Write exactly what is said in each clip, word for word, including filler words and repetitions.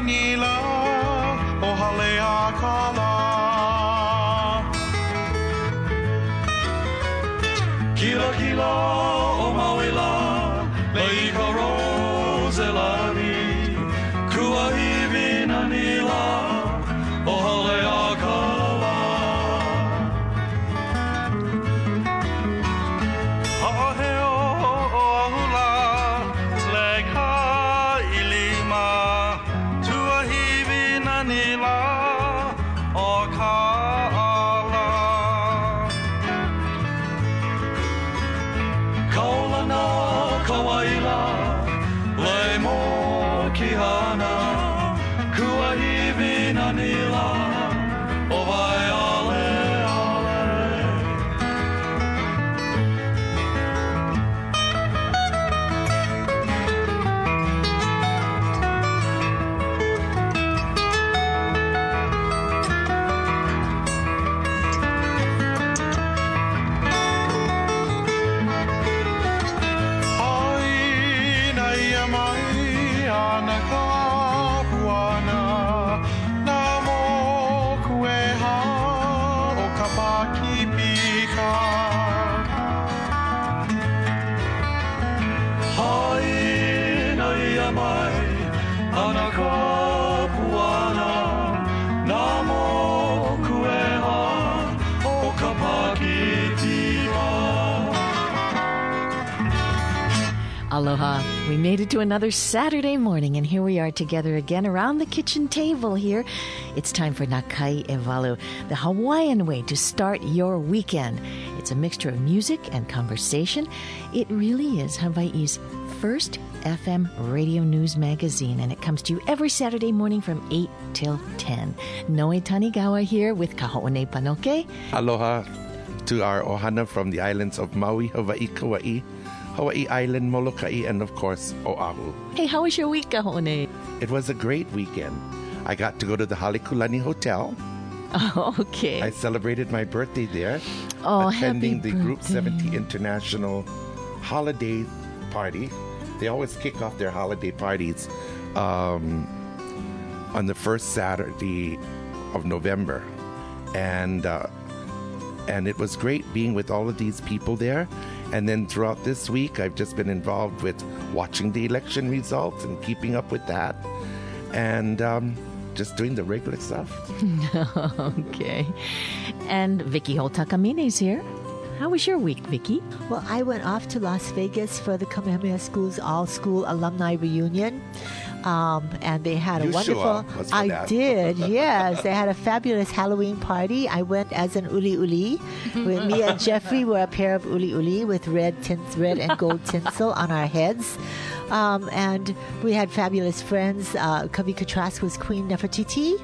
nila o hale a kala. Kila kila o mawela lei ka rose lani kua hivina nila o hale a kala. Ha'aheo o ahula leg ha ilima tua hivina nila o kala. Kaulana kawaila le mo kihana kua hivina nila o vai ale ale. Aina ia mai ana ka puana na mo kueha o ka pakipika. Aina ia mai ana ka puana na mo kueha o ka pakipika. Aloha. We made it to another Saturday morning, and here we are together again around the kitchen table here. It's time for Nakai Ewalu, the Hawaiian way to start your weekend. It's a mixture of music and conversation. It really is Hawaii's first F M radio news magazine, and it comes to you every Saturday morning from eight till ten. Noe Tanigawa here with Kaho'one Panoke. Aloha to our ohana from the islands of Maui, Hawaii, Kauai, Hawaii Island, Molokai, and of course, Oahu. Hey, how was your week, Kahone? It was a great weekend. I got to go to the Halekulani Hotel. Oh, okay. I celebrated my birthday there, Oh, attending happy the Group birthday. seventy International Holiday Party. They always kick off their holiday parties um, on the first Saturday of November. And, uh, and it was great being with all of these people there. And then throughout this week, I've just been involved with watching the election results and keeping up with that. And um, just doing the regular stuff. Okay. And Vicky Holtakamine is here. How was your week, Vicky? Well, I went off to Las Vegas for the Kamehameha School's all-school alumni reunion. Um, and they had a You wonderful... sure was for I that. did, yes. They had a fabulous Halloween party. I went as an uli uli. With me and Jeffrey were a pair of uli uli with red tins, red and gold tinsel on our heads. Um, and we had fabulous friends. Uh, Kavika Trask was Queen Nefertiti.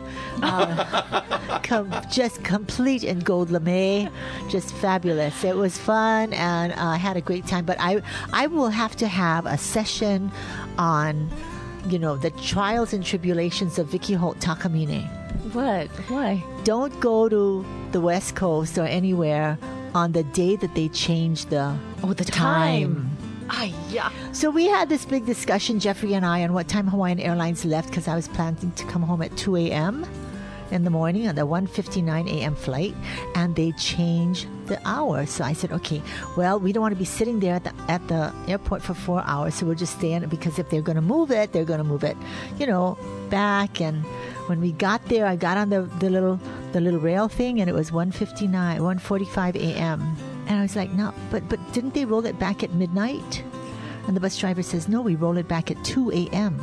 Uh, com- just complete in gold lame. Just fabulous. It was fun, and I uh, had a great time. But I, I will have to have a session on, you know, the trials and tribulations of Vicky Holt Takamine. What? Why? Don't go to the West Coast or anywhere on the day that they change the Oh, the time. Ay, yeah. So we had this big discussion, Jeffrey and I, on what time Hawaiian Airlines left, because I was planning to come home at two a.m. in the morning on the one fifty-nine a.m. flight, and they changed the hour. So I said, okay, well, we don't want to be sitting there at the, at the airport for four hours, so we'll just stay in it, because if they're going to move it, they're going to move it, you know, back. And when we got there, I got on the, the little the little rail thing, and it was one fifty-nine, one forty-five a.m. And I was like, no, but but didn't they roll it back at midnight? And the bus driver says, no, we roll it back at two a.m.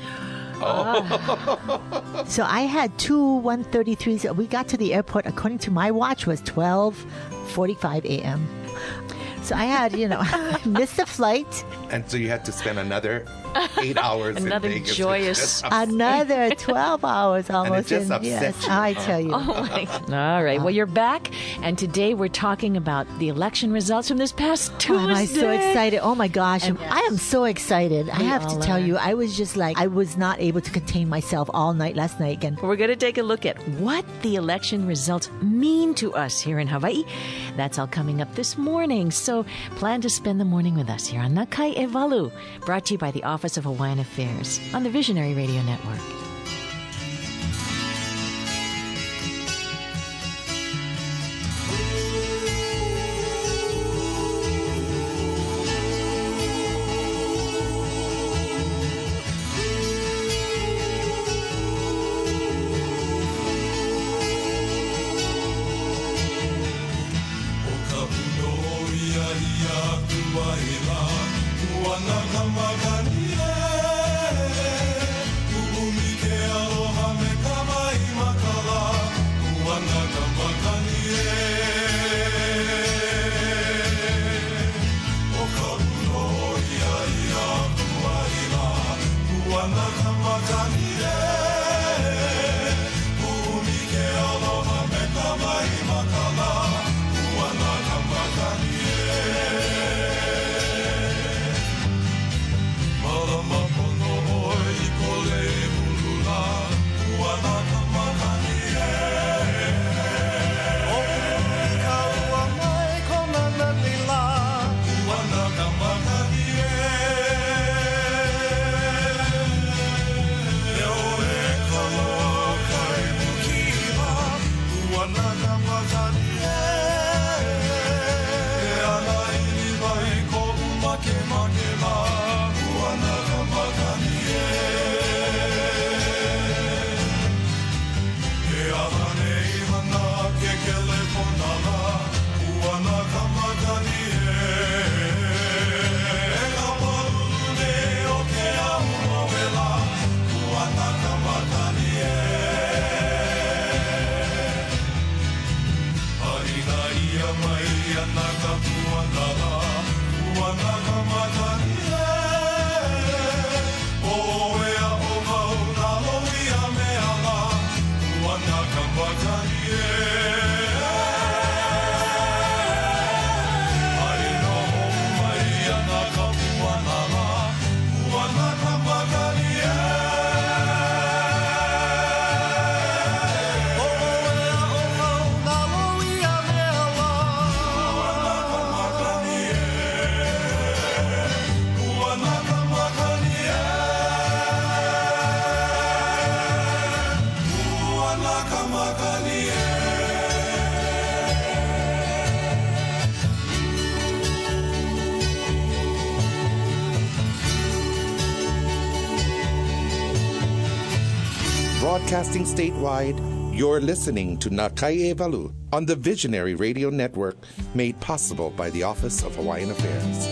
Oh. So I had two one thirty-threes. We got to the airport, according to my watch, was twelve forty-five a.m. So I had, you know, missed the flight. And so you had to spend another eight hours Another in Vegas. joyous- Another twelve hours almost. just in, upset yes, you. I tell you. Oh my. All right. Well, you're back, and today we're talking about the election results from this past Tuesday. Oh, am I so excited? Oh my gosh. And- I am so excited. I We have to all tell are. you, I was just like, I was not able to contain myself all night last night. And We're going to take a look at what the election results mean to us here in Hawaii. That's all coming up this morning. So plan to spend the morning with us here on Nakai Ewalu, brought to you by the Office of Hawaiian Affairs on the Visionary Radio Network. Broadcasting statewide, you're listening to Nakai Evalu on the Visionary Radio Network, made possible by the Office of Hawaiian Affairs.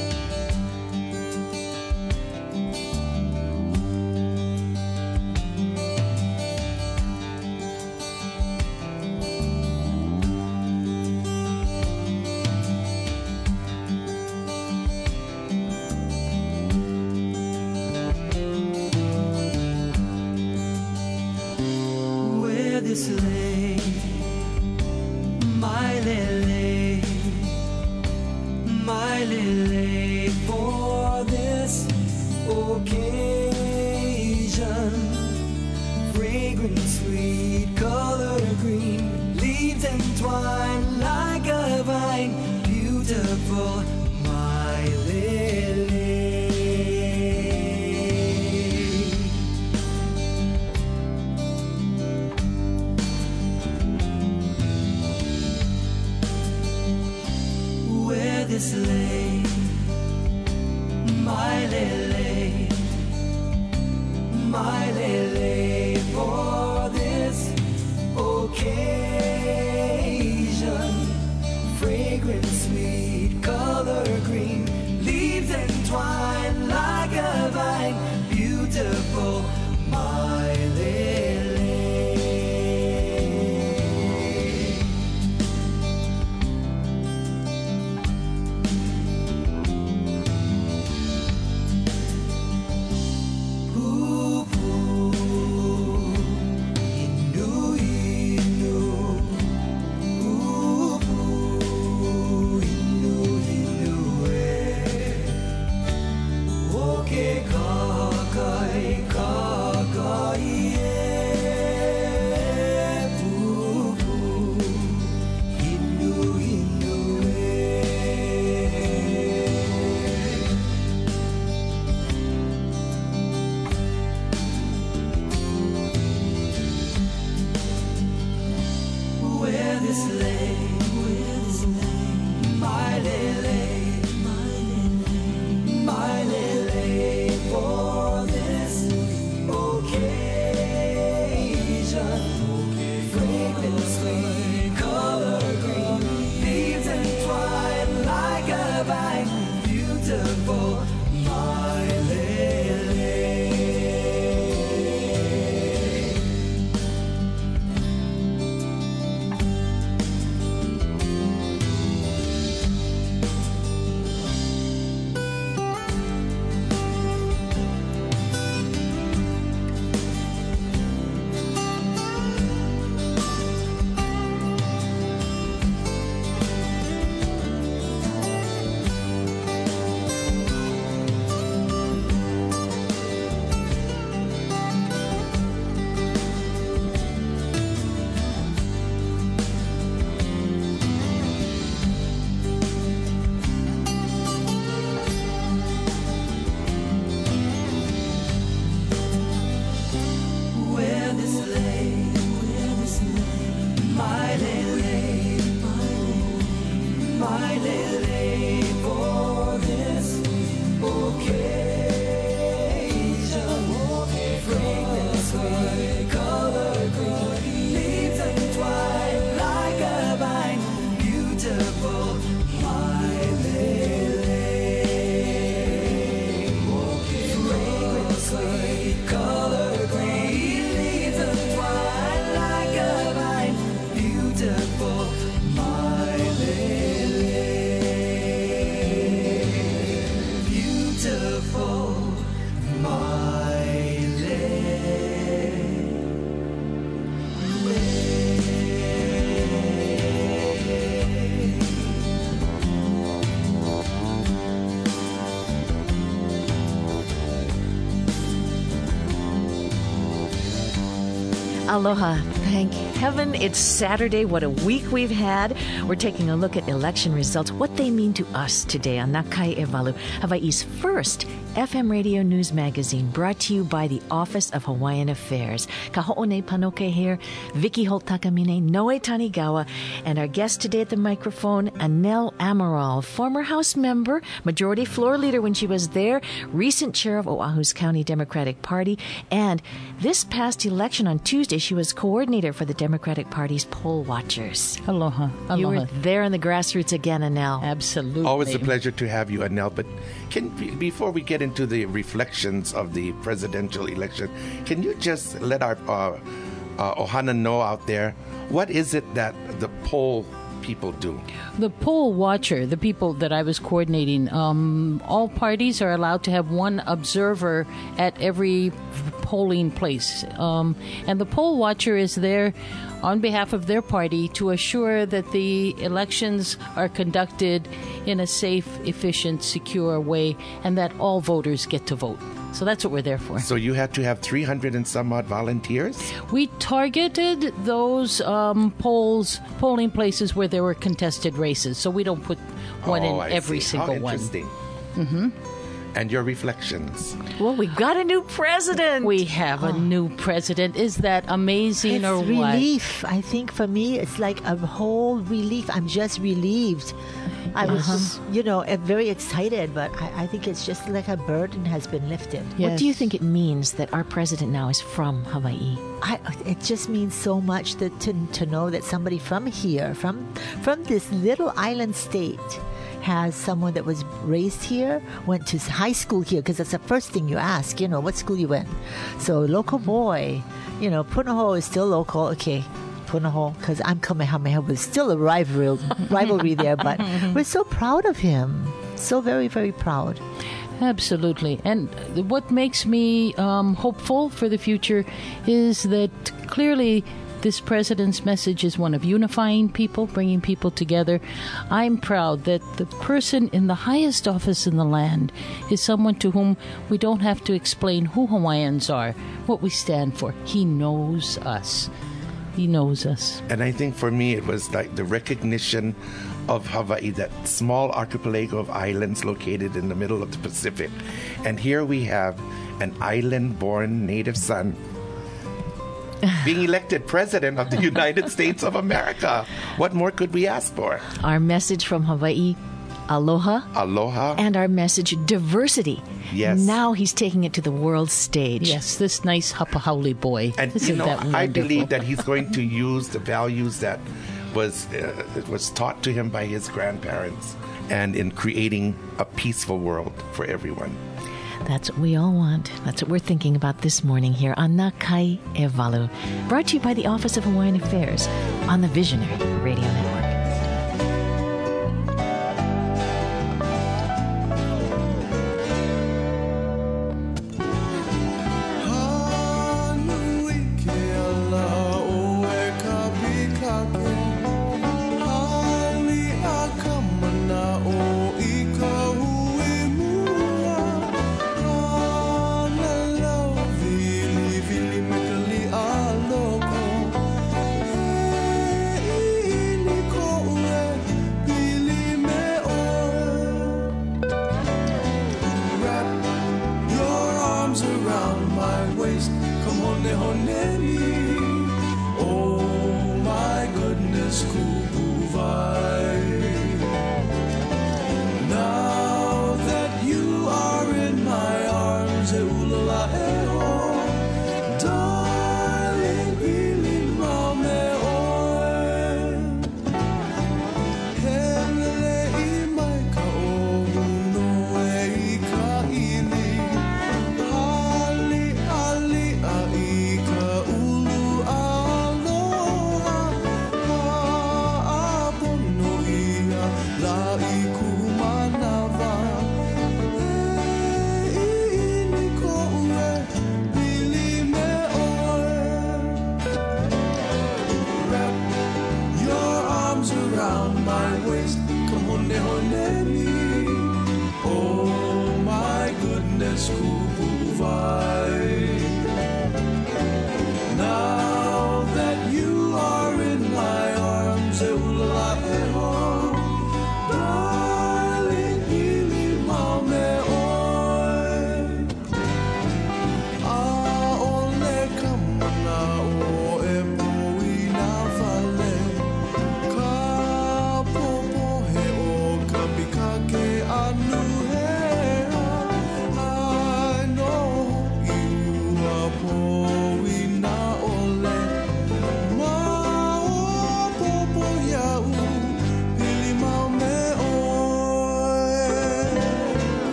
Aloha. Thank heaven it's Saturday. What a week we've had. We're taking a look at election results, what they mean to us today on Nakai Evalu, Hawaii's first F M Radio News Magazine, brought to you by the Office of Hawaiian Affairs. Kaho'one Panoke here, Vicky Holt Takamine, Noe Tanigawa, and our guest today at the microphone, Anel Amaral, former House member, Majority Floor Leader when she was there, recent chair of Oahu's County Democratic Party, and this past election on Tuesday, she was coordinator for the Democratic Party's poll watchers. Aloha. Aloha. You were there in the grassroots again, Anel. Absolutely. Always a pleasure to have you, Anel. But can before we get into the reflections of the presidential election, can you just let our uh, uh, Ohana know out there, what is it that the poll people do? The poll watcher, the people that I was coordinating, um, all parties are allowed to have one observer at every polling place. Um, and the poll watcher is there on behalf of their party to assure that the elections are conducted in a safe, efficient, secure way and that all voters get to vote. So that's what we're there for. So you had to have three hundred and some odd volunteers? We targeted those um, polls, polling places where there were contested races. So we don't put one oh, in I every see. single How one. interesting. Mm-hmm. And your reflections? Well, we got a new president. We have a new president. Is that amazing It's or what? relief. I think for me, it's like a whole relief. I'm just relieved. I was, just, you know, uh, very excited, but I, I think it's just like a burden has been lifted. What do you think it means that our president now is from Hawaii? I, it just means so much that to, to know that somebody from here, from from this little island state, has someone that was raised here, went to high school here, because that's the first thing you ask, you know, what school you went. So local boy, you know, Punahou is still local, okay. Punahou, because I'm Kamehameha, was still a rivalry, rivalry there, but we're so proud of him. So very, very proud. Absolutely. And what makes me um, hopeful for the future is that clearly this president's message is one of unifying people, bringing people together. I'm proud that the person in the highest office in the land is someone to whom we don't have to explain who Hawaiians are, what we stand for. He knows us. He knows us. And I think for me, it was like the recognition of Hawaii, that small archipelago of islands located in the middle of the Pacific. And here we have an island-born native son being elected president of the United States of America. What more could we ask for? Our message from Hawaii, aloha. Aloha. And our message, diversity. Yes. Now he's taking it to the world stage. Yes, this nice hapahauli boy. And Isn't you know, that I wonderful? believe that he's going to use the values that was uh, was taught to him by his grandparents, and in creating a peaceful world for everyone. That's what we all want. That's what we're thinking about this morning here on Nakai e Walu, brought to you by the Office of Hawaiian Affairs on the Visionary Radio Network. Vili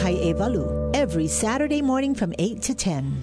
Nakai e Walu, every Saturday morning from eight to ten.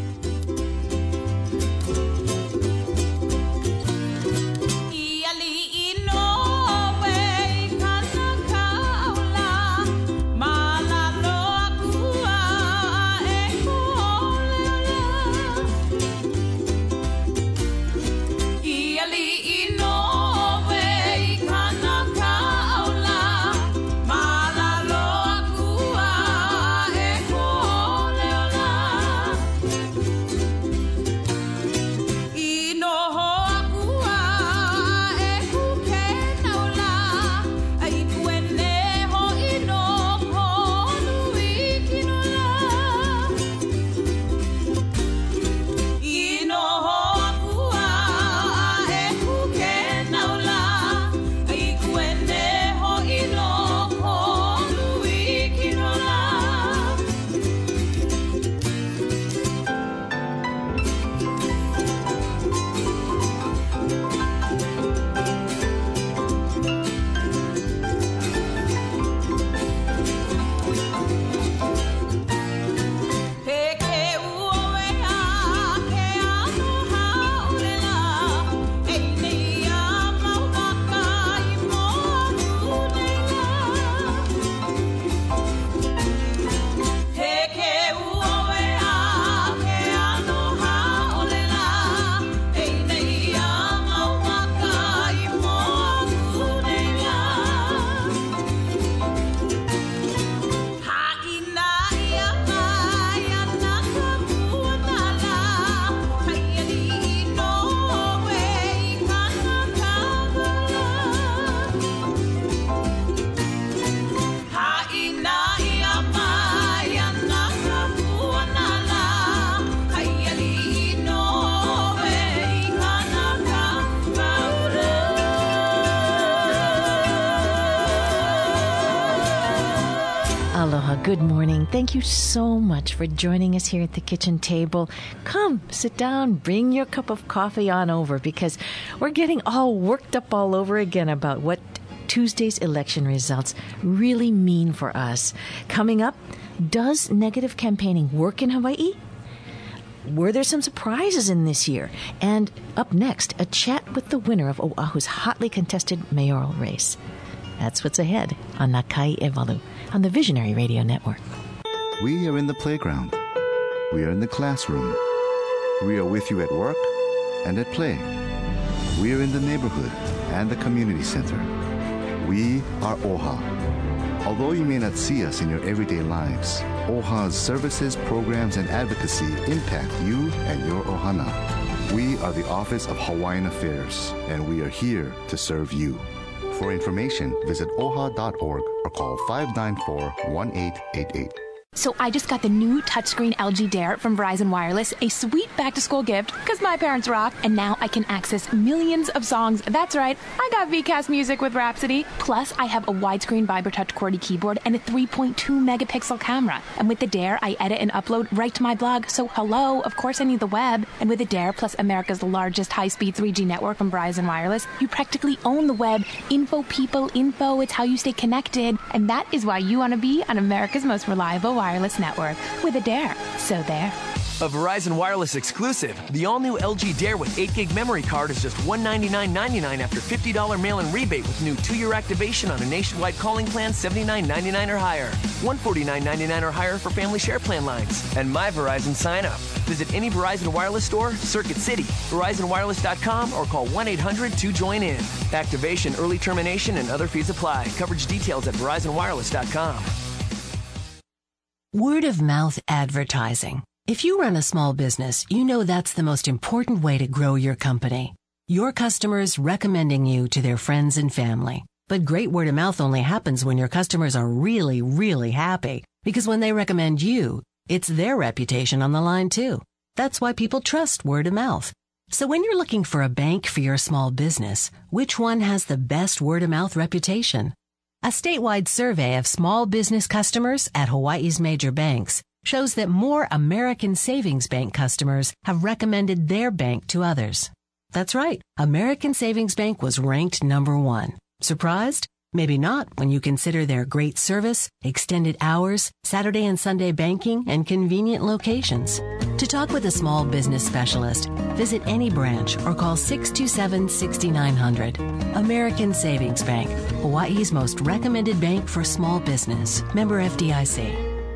Aloha, good morning. Thank you so much for joining us here at the kitchen table. Come, sit down, bring your cup of coffee on over because we're getting all worked up all over again about what Tuesday's election results really mean for us. Coming up, does negative campaigning work in Hawaii? Were there some surprises in this year? And up next, a chat with the winner of Oahu's hotly contested mayoral race. That's what's ahead on Nakai e Walu on the Visionary Radio Network. We are in the playground. We are in the classroom. We are with you at work and at play. We are in the neighborhood and the community center. We are OHA. Although you may not see us in your everyday lives, OHA's services, programs, and advocacy impact you and your ohana. We are the Office of Hawaiian Affairs, and we are here to serve you. For information, visit O H A dot org or call five nine four, one eight eight eight. So I just got the new touchscreen L G Dare from Verizon Wireless, a sweet back-to-school gift, because my parents rock, and now I can access millions of songs. That's right, I got V CAS music with Rhapsody. Plus, I have a widescreen ViberTouch QWERTY keyboard and a three point two megapixel camera. And with the Dare, I edit and upload right to my blog. So hello, of course I need the web. And with the Dare, plus America's largest high-speed three G network from Verizon Wireless, you practically own the web. Info, people, info, it's how you stay connected. And that is why you want to be on America's most reliable wireless network with a Dare. So there. A Verizon Wireless exclusive, the all-new L G Dare with eight gig memory card is just one hundred ninety-nine ninety-nine after fifty dollars mail-in rebate with new two-year activation on a nationwide calling plan seventy-nine ninety-nine or higher, one hundred forty-nine ninety-nine or higher for family share plan lines, and My Verizon sign-up. Visit any Verizon Wireless store, Circuit City, Verizon Wireless dot com, or call one eight hundred to join in. Activation, early termination, and other fees apply. Coverage details at Verizon Wireless dot com. Word of mouth advertising. If you run a small business, you know that's the most important way to grow your company. Your customers recommending you to their friends and family. But great word of mouth only happens when your customers are really, really happy. Because when they recommend you, it's their reputation on the line too. That's why people trust word of mouth. So when you're looking for a bank for your small business, which one has the best word of mouth reputation? A statewide survey of small business customers at Hawaii's major banks shows that more American Savings Bank customers have recommended their bank to others. That's right. American Savings Bank was ranked number one. Surprised? Maybe not when you consider their great service, extended hours, Saturday and Sunday banking, and convenient locations. To talk with a small business specialist, visit any branch or call six two seven, six nine zero zero. American Savings Bank, Hawaii's most recommended bank for small business. Member F D I C.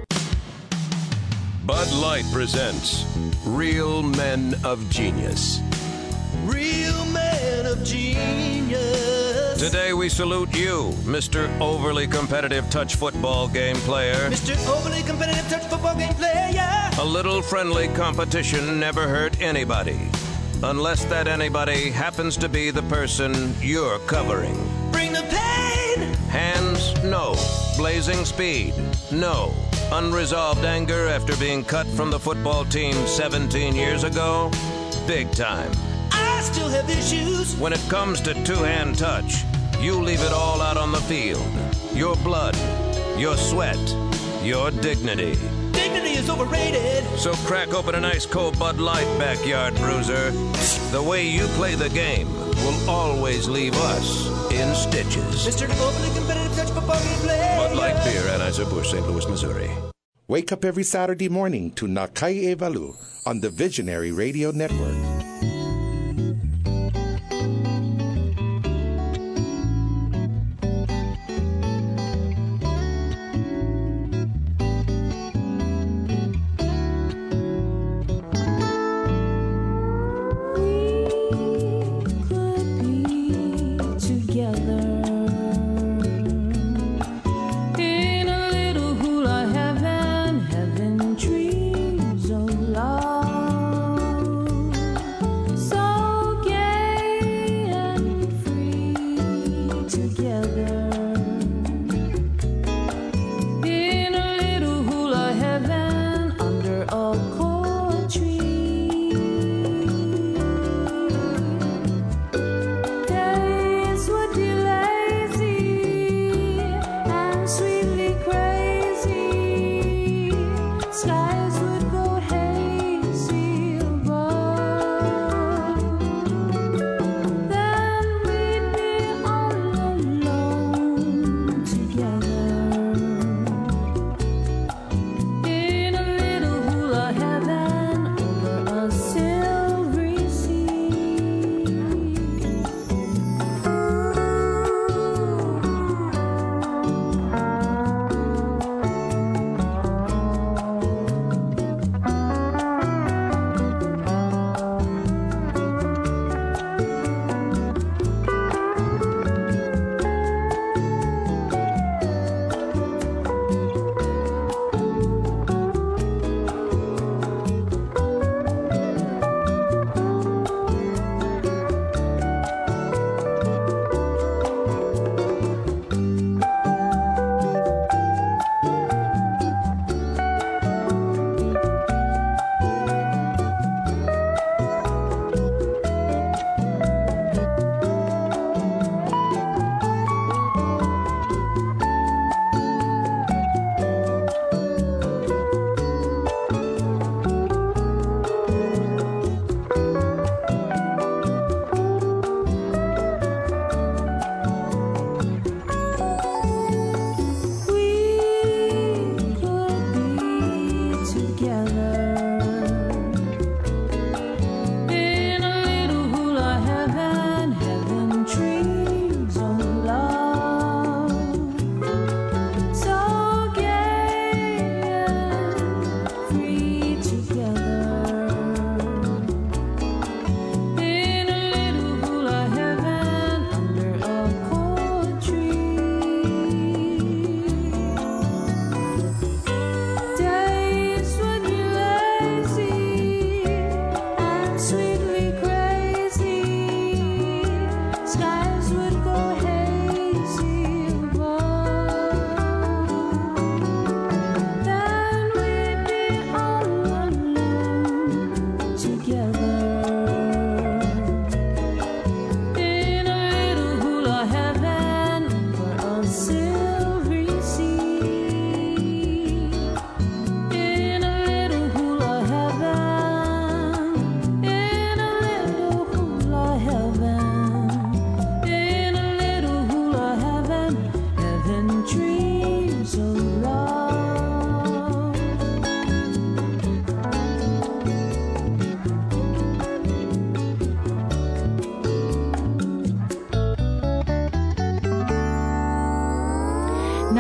Bud Light presents Real Men of Genius. Real Men of Genius. Today we salute you, Mister Overly Competitive Touch Football Game Player. Mister Overly Competitive Touch Football Game Player. A little friendly competition never hurt anybody, unless that anybody happens to be the person you're covering. Bring the pain. Hands, no. Blazing speed, no. Unresolved anger after being cut from the football team seventeen years ago, big time. I still have issues. When it comes to two-hand touch, you leave it all out on the field. Your blood, your sweat, your dignity. Dignity is overrated. So crack open an ice cold Bud Light, backyard bruiser. The way you play the game will always leave us in stitches. Mister Overly Competitive Touch Football Game Player. Bud Light Beer, Anheuser-Busch, Saint Louis, Missouri. Wake up every Saturday morning to Nakai Evalu on the Visionary Radio Network.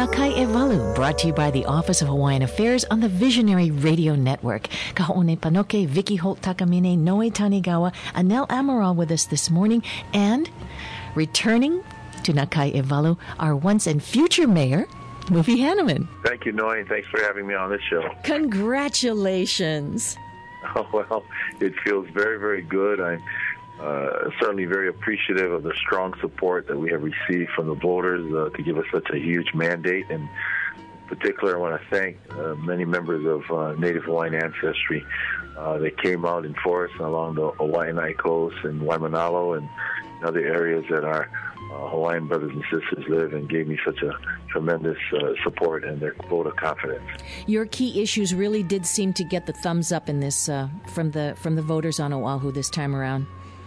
Nakai Evalu, brought to you by the Office of Hawaiian Affairs on the Visionary Radio Network. Kahone Panoke, Vicky Holt Takamine, Noe Tanigawa, Anel Amaral with us this morning, and returning to Nakai Evalu, our once and future mayor, Mufi Hanneman. Thank you, Noe, and thanks for having me on this show. Congratulations. Oh, well, it feels very, very good. I'm uh, certainly very appreciative of the strong support that we have received from the voters uh, to give us such a huge mandate. And in particular, I want to thank uh, many members of uh, Native Hawaiian ancestry uh, that came out in force along the Hawaiian coast and Waimanalo and other areas that our uh, Hawaiian brothers and sisters live, and gave me such a tremendous uh, support and their vote of confidence. Your key issues really did seem to get the thumbs up in this uh, from the from the voters on Oahu this time around.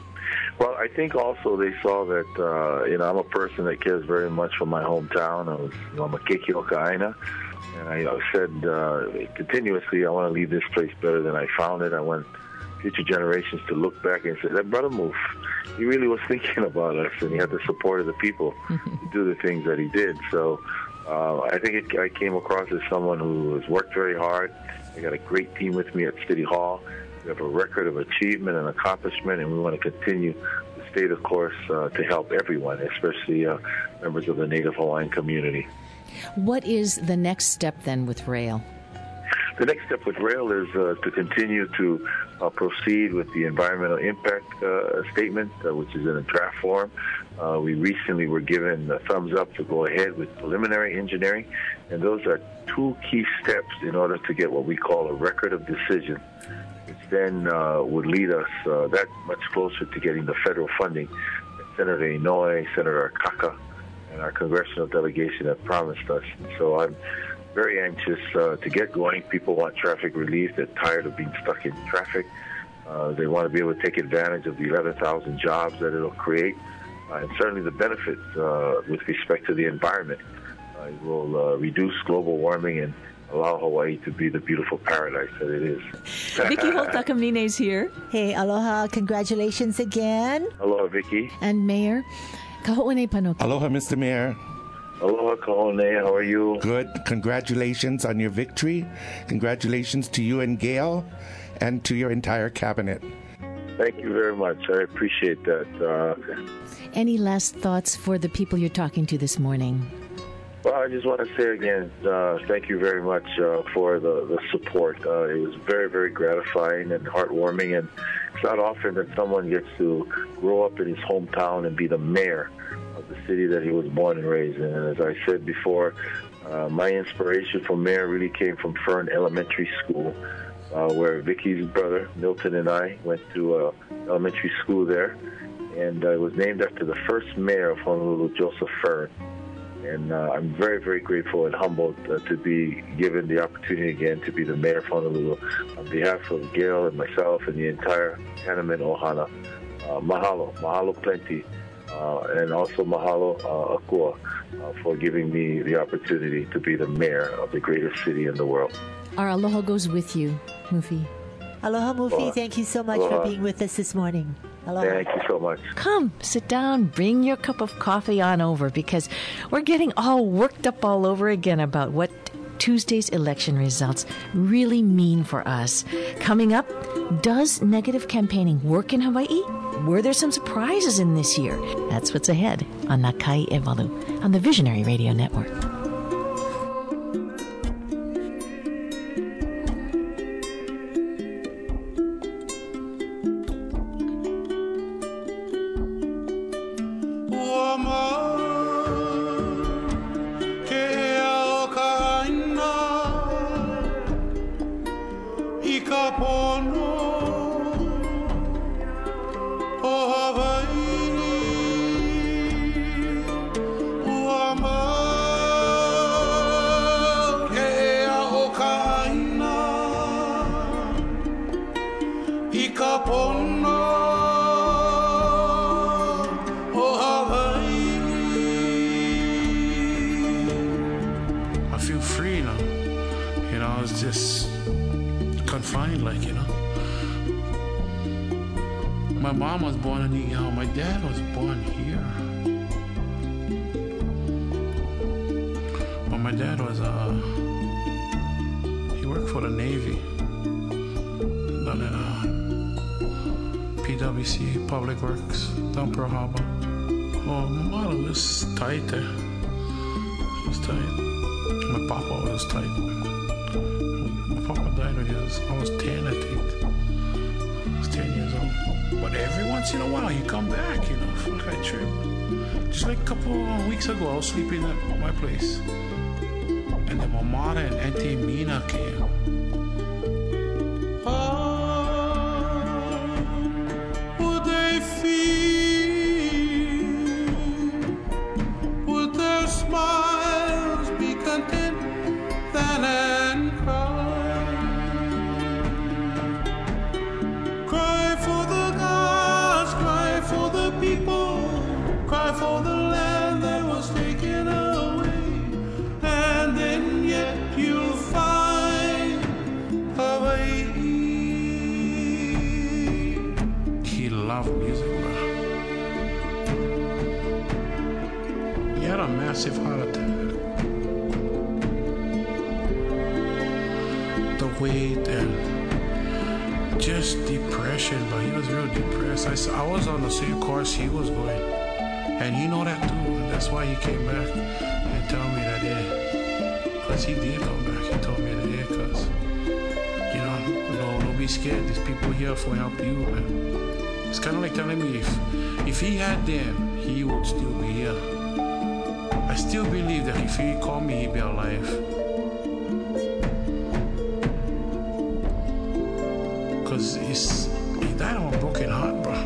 Well, I think also they saw that uh, you know I'm a person that cares very much for my hometown. I was, you know, I'm a Keikioka and I, I said uh, continuously I want to leave this place better than I found it. I want future generations to look back and say, that brother Moof, he really was thinking about us, and he had the support of the people to do the things that he did. So uh, I think it, I came across as someone who has worked very hard. I got a great team with me at City Hall. We have a record of achievement and accomplishment, and we want to continue to stay the course uh, to help everyone, especially uh, members of the Native Hawaiian community. What is the next step then with Rail? The next step with Rail is uh, to continue to uh, proceed with the environmental impact uh, statement, uh, which is in a draft form. Uh, we recently were given a thumbs up to go ahead with preliminary engineering, and those are two key steps in order to get what we call a record of decision, which then uh, would lead us uh, that much closer to getting the federal funding that Senator Inouye, Senator Akaka, and our congressional delegation have promised us. And so I'm very anxious uh, to get going. People want traffic relief. They're tired of being stuck in traffic. Uh, they want to be able to take advantage of the eleven thousand jobs that it'll create, uh, and certainly the benefits uh, with respect to the environment. Uh, it will uh, reduce global warming and allow Hawaii to be the beautiful paradise that it is. Vicky Holt Takamine is here. Hey, aloha. Congratulations again. Aloha, Vicky. And Mayor Kaho'one Panoke. Aloha, Mister Mayor. Aloha, Kahone. How are you? Good. Congratulations on your victory. Congratulations to you and Gail and to your entire cabinet. Thank you very much. I appreciate that. Uh, Any last thoughts for the people you're talking to this morning? Well, I just want to say again, uh, thank you very much uh, for the, the support. Uh, it was very, very gratifying and heartwarming, and it's not often that someone gets to grow up in his hometown and be the mayor of the city that he was born and raised in. And as I said before, uh, my inspiration for mayor really came from Fern Elementary School, uh, where Vicky's brother, Milton, and I went to uh, elementary school there, and uh, it was named after the first mayor of Honolulu, Joseph Fern. And uh, I'm very, very grateful and humbled uh, to be given the opportunity again to be the mayor of Honolulu. On behalf of Gail and myself and the entire Hanneman Ohana, uh, mahalo, mahalo plenty, uh, and also mahalo uh, akua uh, for giving me the opportunity to be the mayor of the greatest city in the world. Our aloha goes with you, Mufi. Aloha, Mufi. Aloha. Thank you so much Aloha. for being with us this morning. Aloha. Thank you so much. Come, sit down, bring your cup of coffee on over, because we're getting all worked up all over again about what Tuesday's election results really mean for us. Coming up, does negative campaigning work in Hawaii? Were there some surprises in this year? That's what's ahead on Nakai Evalu on the Visionary Radio Network. I feel free now. You know, it's just confined, like, you know. My mom was born in Niihau. My dad was born here. But my dad was, uh, he worked for the Navy. Done in uh, P W C, Public Works, down Pearl Harbor. Oh, my mother was tight there. It was tight. My papa was tight. My papa died when he was almost ten, I think. He was ten years old. But every once in a while, he come back, you know, fuck, I trip. Just like a couple of weeks ago, I was sleeping at my place. And then my mother and Auntie Mina came. Massive heart attack. The weight and just depression, but he was real depressed. I, I was on the same course he was going, and he know that too. And that's why he came back and told me that, yeah, because he did come back. He told me that, yeah, because, you know, no, don't be scared. These people here for help you, man. It's kind of like telling me if, if he had them, he would still be here. I still believe that if he called me, he'd be alive. Because he's, he died of a broken heart, bro.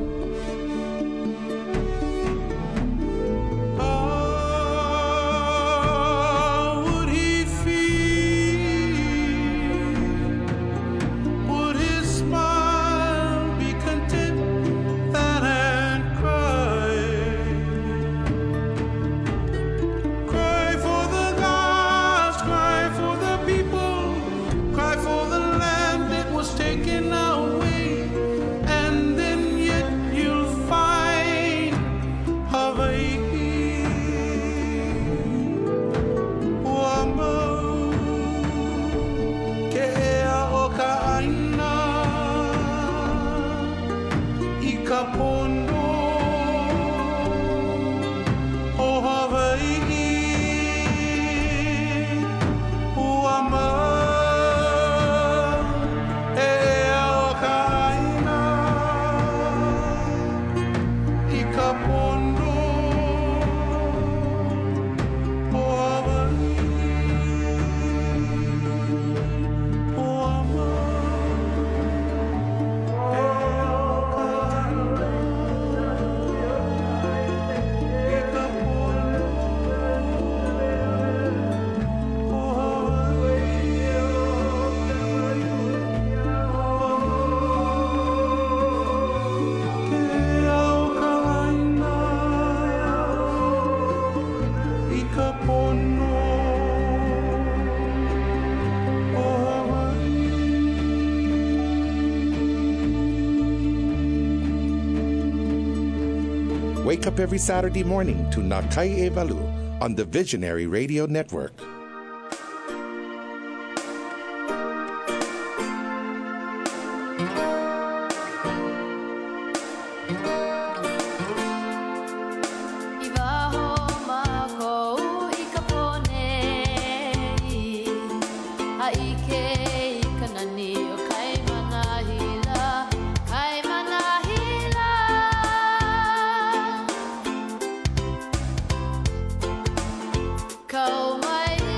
Wake up every Saturday morning to Nakai Evalu on the Visionary Radio Network. Kau mai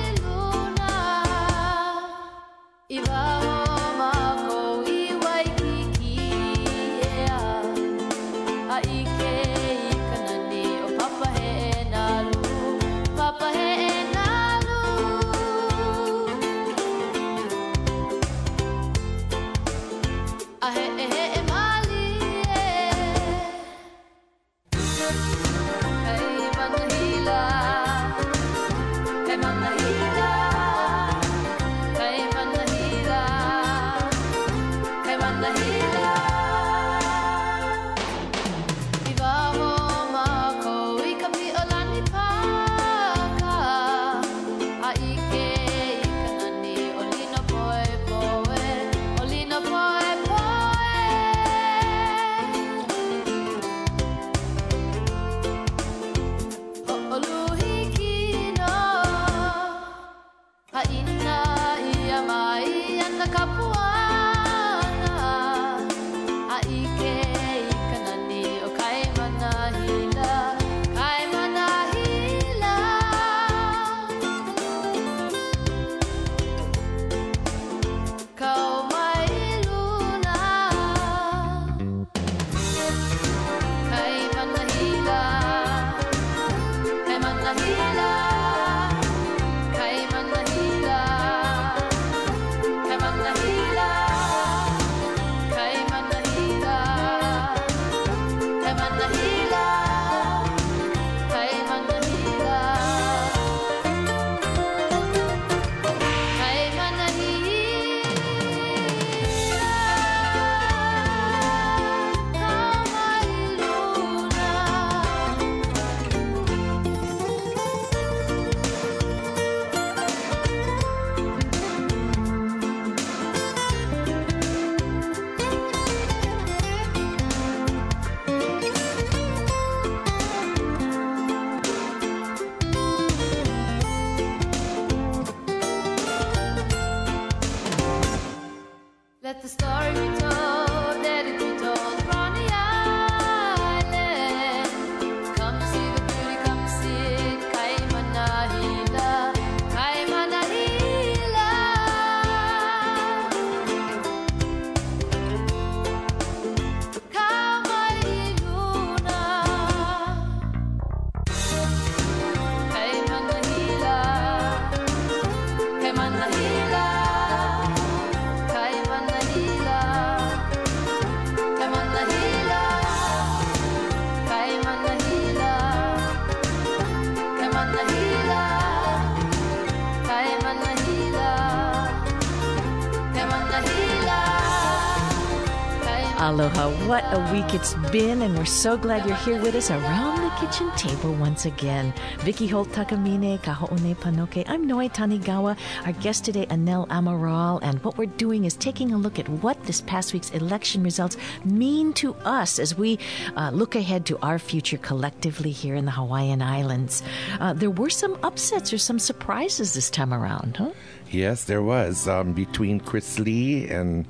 Aloha. What a week it's been, and we're so glad you're here with us around the kitchen table once again. Vicky Holt Takamine, Kaho'one Panoke. I'm Noi Tanigawa. Our guest today, Anel Amaral, and what we're doing is taking a look at what this past week's election results mean to us as we uh, look ahead to our future collectively here in the Hawaiian Islands. Uh, there were some upsets or some surprises this time around, huh? Yes, there was, um, between Chris Lee and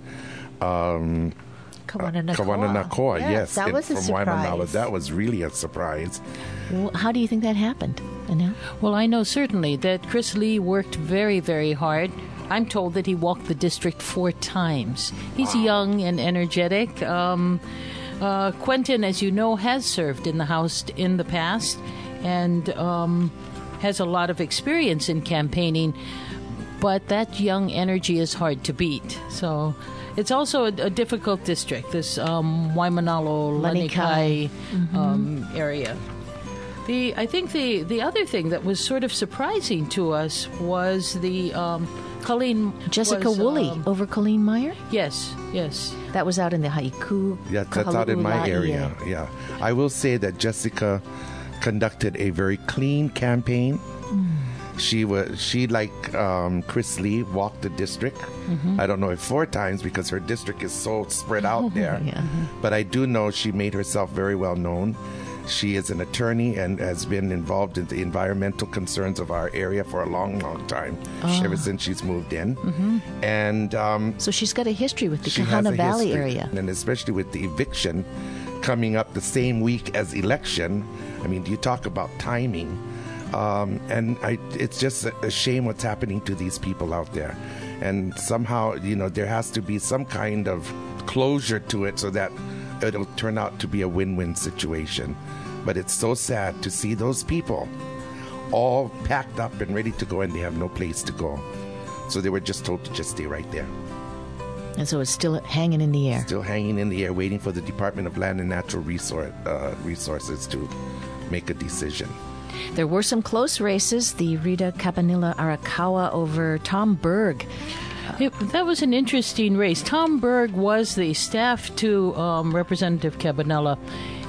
um, Kawana Nakoa. uh, Kawana Nakoa, Yes, yes. that and was a from surprise. Waimanalo. That was really a surprise. Well, how do you think that happened, Anel? Well, I know certainly that Chris Lee worked very, very hard. I'm told that he walked the district four times. He's wow. young and energetic. Um, uh, Quentin, as you know, has served in the House in the past and um, has a lot of experience in campaigning. But that young energy is hard to beat. So it's also a, a difficult district, this um, Waimanalo, Lanikai mm-hmm. um, area. The I think the, the other thing that was sort of surprising to us was the um, Colleen... Jessica was, Woolley um, over Colleen Meyer? Yes, yes. That was out in the Haiku. Yeah, that's out in my area, yeah. I will say that Jessica conducted a very clean campaign. Mm. She was she like um, Chris Lee walked the district. Mm-hmm. I don't know if four times because her district is so spread out there. yeah. But I do know she made herself very well known. She is an attorney and has been involved in the environmental concerns of our area for a long, long time, oh. ever since she's moved in. Mm-hmm. And um, so she's got a history with the Kahana Valley history, area, and especially with the eviction coming up the same week as election. I mean, do you talk about timing? Um, and I, it's just a, a shame what's happening to these people out there. And somehow, you know, there has to be some kind of closure to it so that it'll turn out to be a win-win situation. But it's so sad to see those people all packed up and ready to go, and they have no place to go. So they were just told to just stay right there. And so it's still hanging in the air. Still hanging in the air, waiting for the Department of Land and Natural Resource, uh, Resources to make a decision. There were some close races. The Rita Kapanila Arakawa over Tom Berg. It, that was an interesting race. Tom Berg was the staff to um, Representative Cabanella,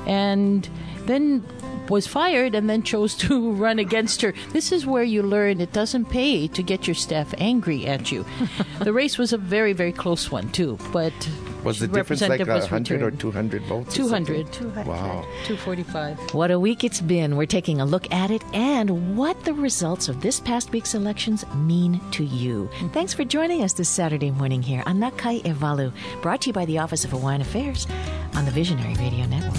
and then was fired and then chose to run against her. This is where you learn it doesn't pay to get your staff angry at you. The race was a very, very close one, too, but... Was the difference like one hundred or two hundred votes? two hundred. two hundred. Wow. two forty-five. What a week it's been. We're taking a look at it and what the results of this past week's elections mean to you. Mm-hmm. Thanks for joining us this Saturday morning here on Nakai Evalu, brought to you by the Office of Hawaiian Affairs on the Visionary Radio Network.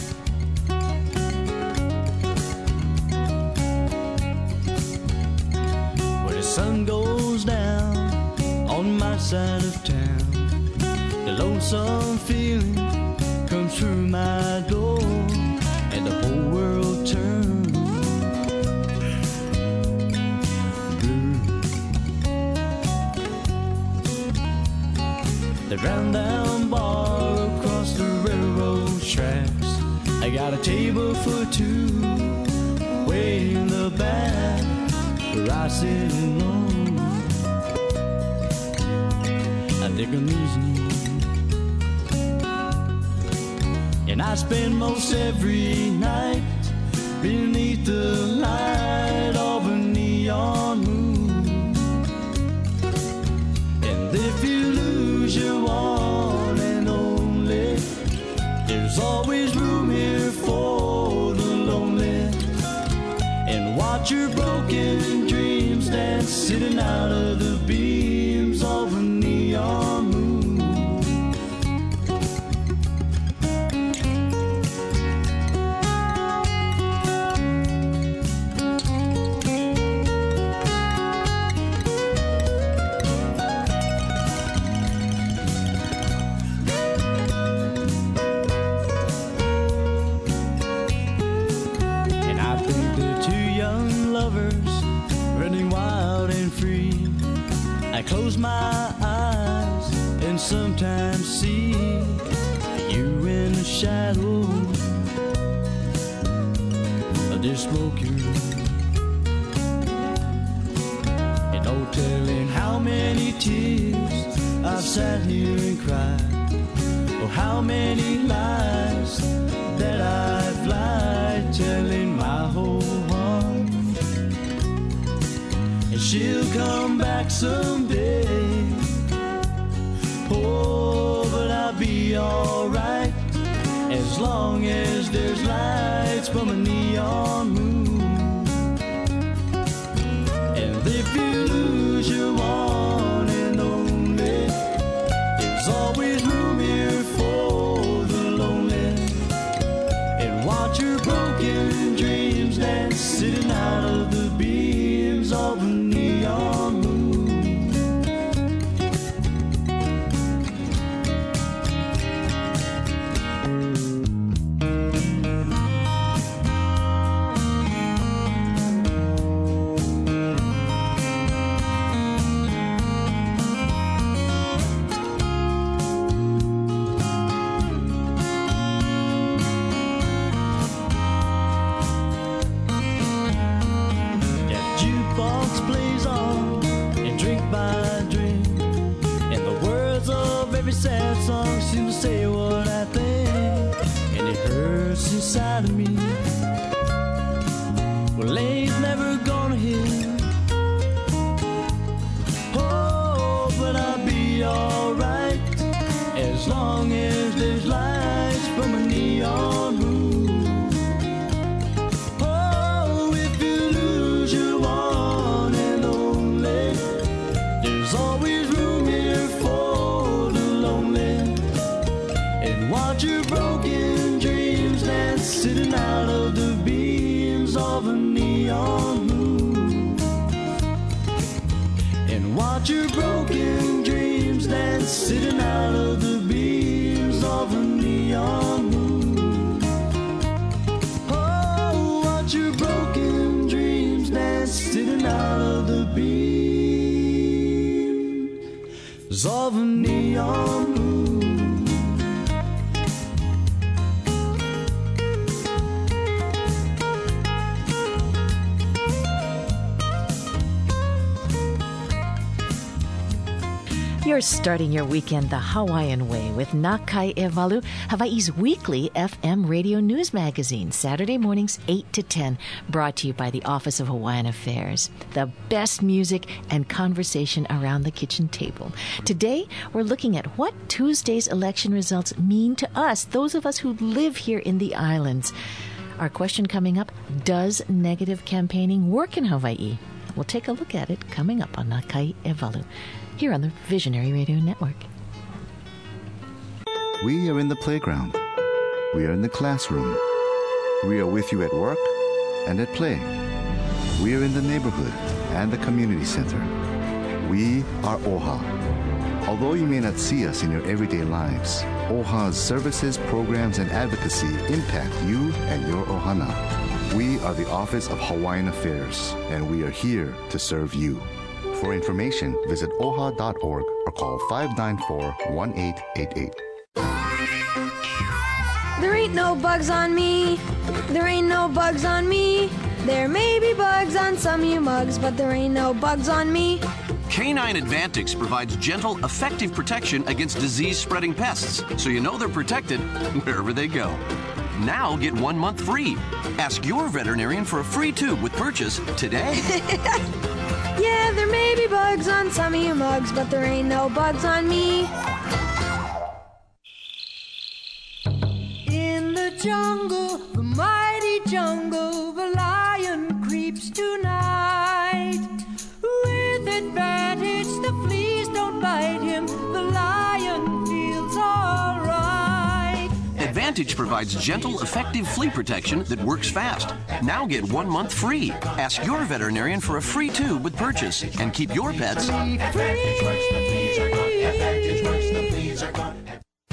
Where the sun goes down on my side of town, the lonesome feeling comes through my door, and the whole world turns blue. The round down bar across the railroad tracks, I got a table for two way in the back where I sit alone. I think I'm losing you, and I spend most every night beneath the light of a neon moon. And if you lose your one and only, there's always room here for the lonely. And watch your broken dreams dance sitting out of the beams of a neon moon. I close my eyes and sometimes see you in the shadow of this smoky room. And no telling how many tears I've sat here and cried, or how many lies that I've lied, telling my whole heart. And she'll come back someday. Oh, but I'll be alright as long as there's lights from a neon moon. And if you lose your one and only, there's always room here for the lonely. And watch your broken dreams dance, sitting out of the beams of a neon moon. Sad songs seem to say what I think, and it hurts inside of me. Well, ain't never gonna heal. Oh, but I'll be alright as long as there's lights from a neon moon. Oh, if you lose your one and only, there's always room here for watch your broken dreams dance, sitting out of the beams of a neon moon. And watch your broken dreams dance, sitting out of the beams of a neon moon. Oh, watch your broken dreams dance, sitting out of the beams of a neon moon. You're starting your weekend the Hawaiian way with Nā Kai e Walu, Hawaii's weekly F M radio news magazine, Saturday mornings eight to ten, brought to you by the Office of Hawaiian Affairs. The best music and conversation around the kitchen table. Today, we're looking at what Tuesday's election results mean to us, those of us who live here in the islands. Our question coming up, does negative campaigning work in Hawaii? We'll take a look at it coming up on Nā Kai e Walu, here on the Visionary Radio Network. We are in the playground. We are in the classroom. We are with you at work and at play. We are in the neighborhood and the community center. We are OHA. Although you may not see us in your everyday lives, OHA's services, programs, and advocacy impact you and your ohana. We are the Office of Hawaiian Affairs, and we are here to serve you. For information, visit O H A dot org or call five nine four, one eight eight eight. There ain't no bugs on me. There ain't no bugs on me. There may be bugs on some of you mugs, but there ain't no bugs on me. Canine Advantix provides gentle, effective protection against disease-spreading pests, so you know they're protected wherever they go. Now get one month free. Ask your veterinarian for a free tube with purchase today. Yeah, there may be bugs on some of you mugs, but there ain't no bugs on me. In the jungle, the mighty jungle, the lion creeps tonight. With advantage, the fleas don't bite him, the lion feels alright. Advantage provides gentle, effective flea protection that works fast. Now get one month free. Ask your veterinarian for a free tube with purchase and keep your pets free. Advantage works, the fleas are gone. Advantage works, the fleas are gone.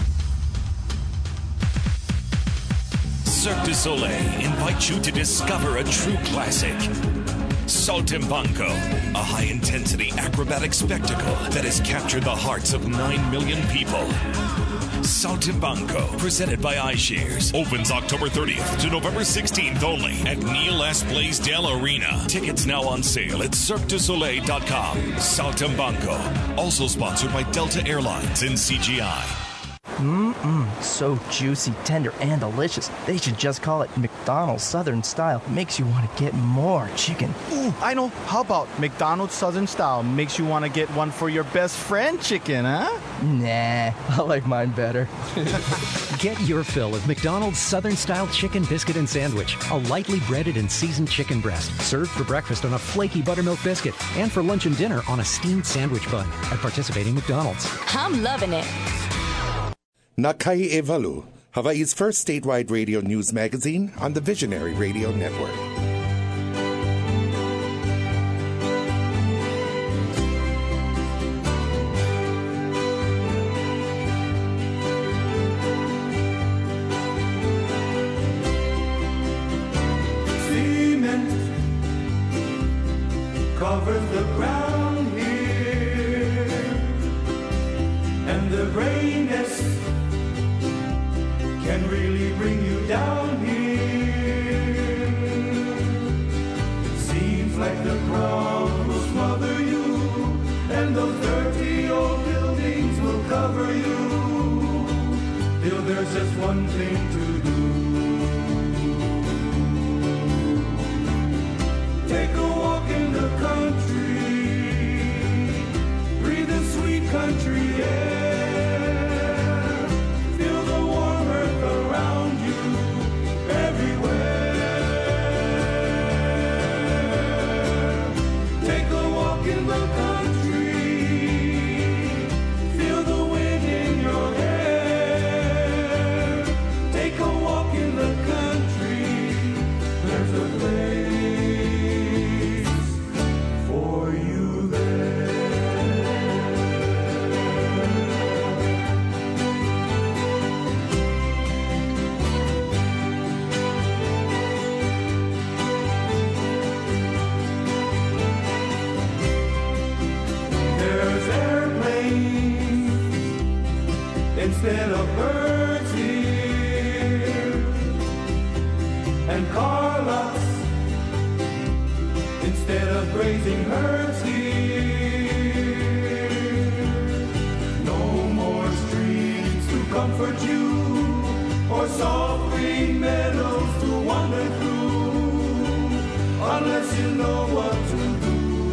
Cirque du Soleil invites you to discover a true classic. Saltimbanco, a high-intensity acrobatic spectacle that has captured the hearts of nine million people. Saltimbanco, presented by iShares, opens October thirtieth to November sixteenth only at Neil S. Blaisdell Arena. Tickets now on sale at cirque du soleil dot com. Saltimbanco, also sponsored by Delta Airlines and C G I. Mmm, so juicy, tender, and delicious. They should just call it McDonald's Southern Style. Makes you want to get more chicken. Ooh, I know. How about McDonald's Southern Style makes you want to get one for your best friend chicken, huh? Nah, I like mine better. Get your fill of McDonald's Southern Style Chicken Biscuit and Sandwich. A lightly breaded and seasoned chicken breast, served for breakfast on a flaky buttermilk biscuit, and for lunch and dinner on a steamed sandwich bun at participating McDonald's. I'm loving it. Nakai Evalu, Hawaii's first statewide radio news magazine on the Visionary Radio Network. Cement covers the ground here, and the grayness can really bring you down here. Seems like the ground will smother you, and those dirty old buildings will cover you, till there's just one thing to do. Take a walk in the country, breathe the sweet country air. Instead of birds here, and car lots instead of grazing herds here. No more streets to comfort you, or soft green meadows to wander through, unless you know what to do.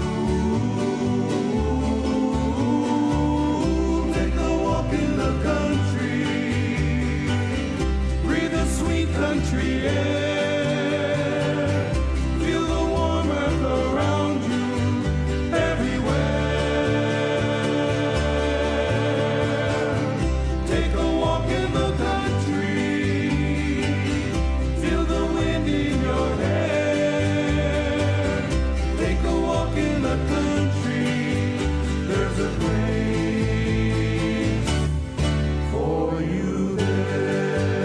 Country air, feel the warm earth around you, everywhere. Take a walk in the country, feel the wind in your hair. Take a walk in the country, there's a place for you there.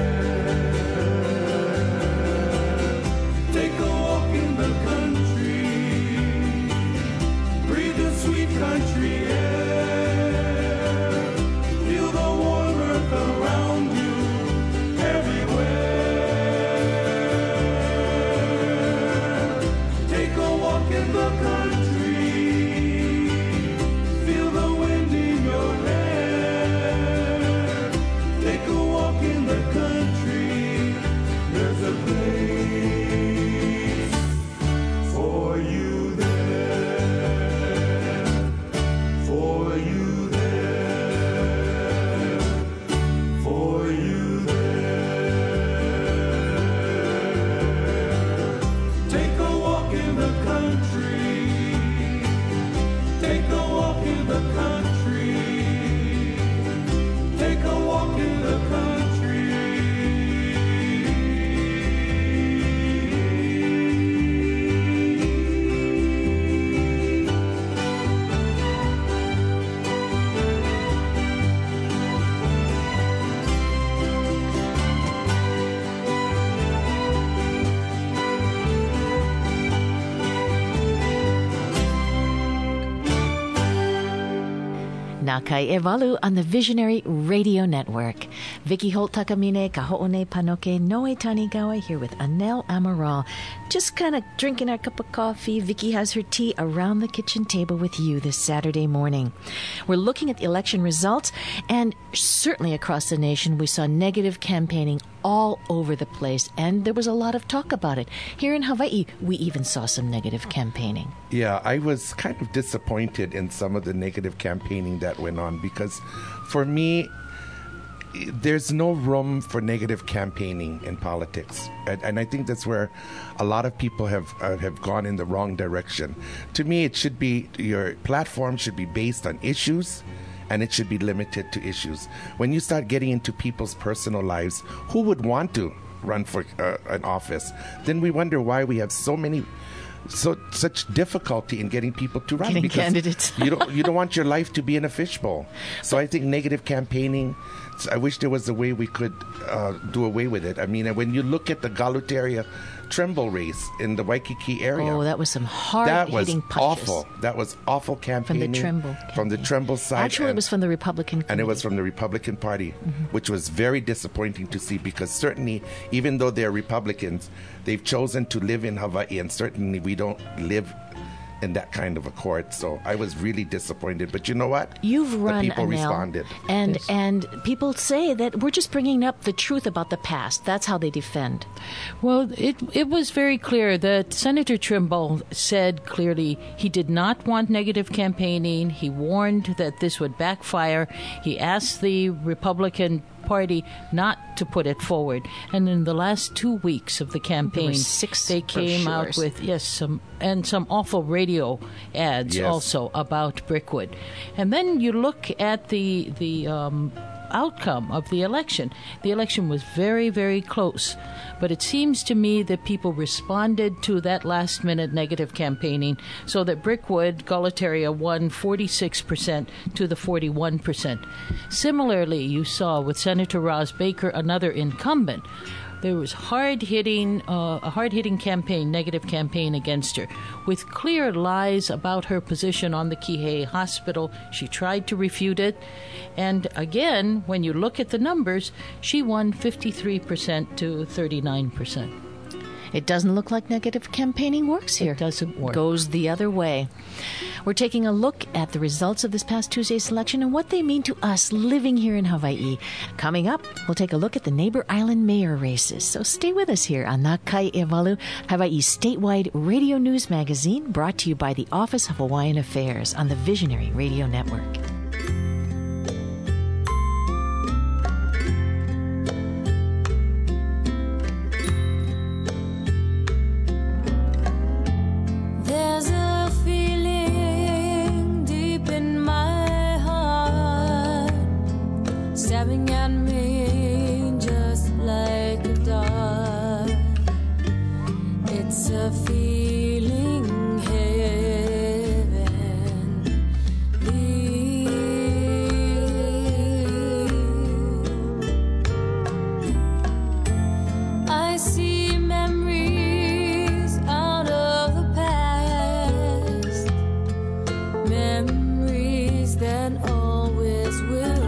Country air, feel the warm earth around you, everywhere. Take a walk in the country, feel the wind in your hair. Take a walk in the country, there's a place for you there. Nakai Evalu on the Visionary Radio Network. Vicky Holt Takamine, Kaho'one Panoke, Noe Tanigawa here with Anel Amaral. Just kind of drinking our cup of coffee. Vicky has her tea around the kitchen table with you this Saturday morning. We're looking at the election results, and certainly across the nation we saw negative campaigning all over the place, and there was a lot of talk about it. Here in Hawaii, we even saw some negative campaigning. Yeah, I was kind of disappointed in some of the negative campaigning that went on because for me, there's no room for negative campaigning in politics. And, and I think that's where a lot of people have uh, have gone in the wrong direction. To me, it should be, your platform should be based on issues, and it should be limited to issues. When you start getting into people's personal lives, who would want to run for uh, an office? Then we wonder why we have so many so such difficulty in getting people to run, getting because candidates. you don't you don't want your life to be in a fishbowl. So I think negative campaigning, I wish there was a way we could uh, do away with it. I mean, when you look at the Galutaria Trimble race in the Waikiki area, oh, that was some hard that was hitting punches. awful. That was awful campaigning from the Trimble from the Trimble side. Actually, and, it was from the Republican and it was from the Republican Party, mm-hmm. which was very disappointing to see, because certainly, even though they're Republicans, they've chosen to live in Hawaii, and certainly we don't live in that kind of a court. So I was really disappointed. But you know what? You've run, the people Anel, responded. And, yes. and people say that we're just bringing up the truth about the past. That's how they defend. Well, it it was very clear that Senator Trimble said clearly he did not want negative campaigning. He warned that this would backfire. He asked the Republican Party not to put it forward. And in the last two weeks of the campaign, six they came brochures. out with, yes, some and some awful radio ads yes. also about Brickwood. And then you look at the the um, outcome of the election. The election was very, very close. But it seems to me that people responded to that last-minute negative campaigning so that Brickwood, Galutaria won forty-six percent to the forty-one percent. Similarly, you saw with Senator Roz Baker, another incumbent, there was hard-hitting, uh, a hard-hitting campaign, negative campaign against her, with clear lies about her position on the Kihei Hospital. She tried to refute it. And again, when you look at the numbers, she won fifty-three percent to thirty-nine percent. It doesn't look like negative campaigning works here. It doesn't work. Goes the other way. We're taking a look at the results of this past Tuesday's election and what they mean to us living here in Hawaii. Coming up, we'll take a look at the neighbor island mayor races. So stay with us here on Nakai Ewalu, Hawaii's statewide radio news magazine, brought to you by the Office of Hawaiian Affairs on the Visionary Radio Network. Stabbing at me just like a dart. It's a feeling heavenly. I see memories out of the past, memories that always will.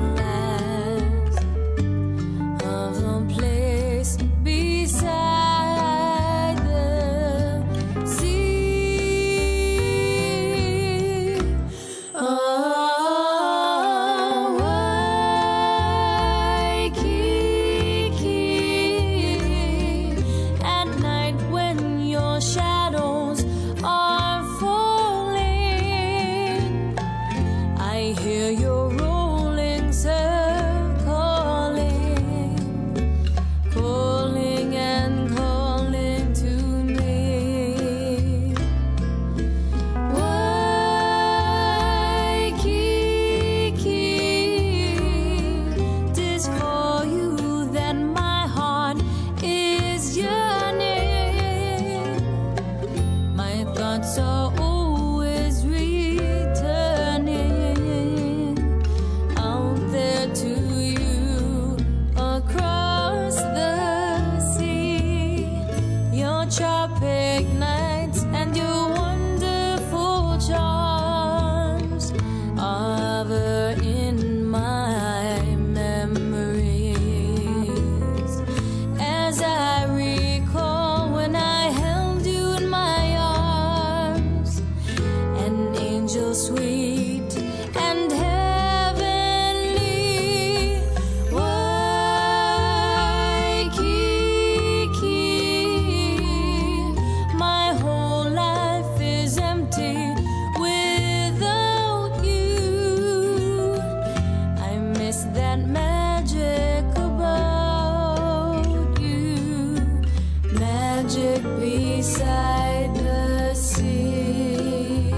beside the sea.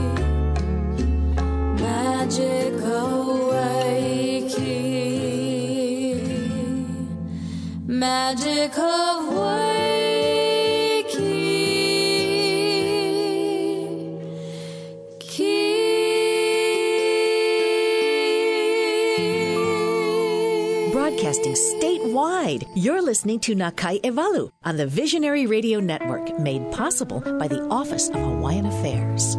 Magic Hawaii, magic of Broadcasting statewide, you're listening to Nakai Evalu on the Visionary Radio Network, made possible by the Office of Hawaiian Affairs.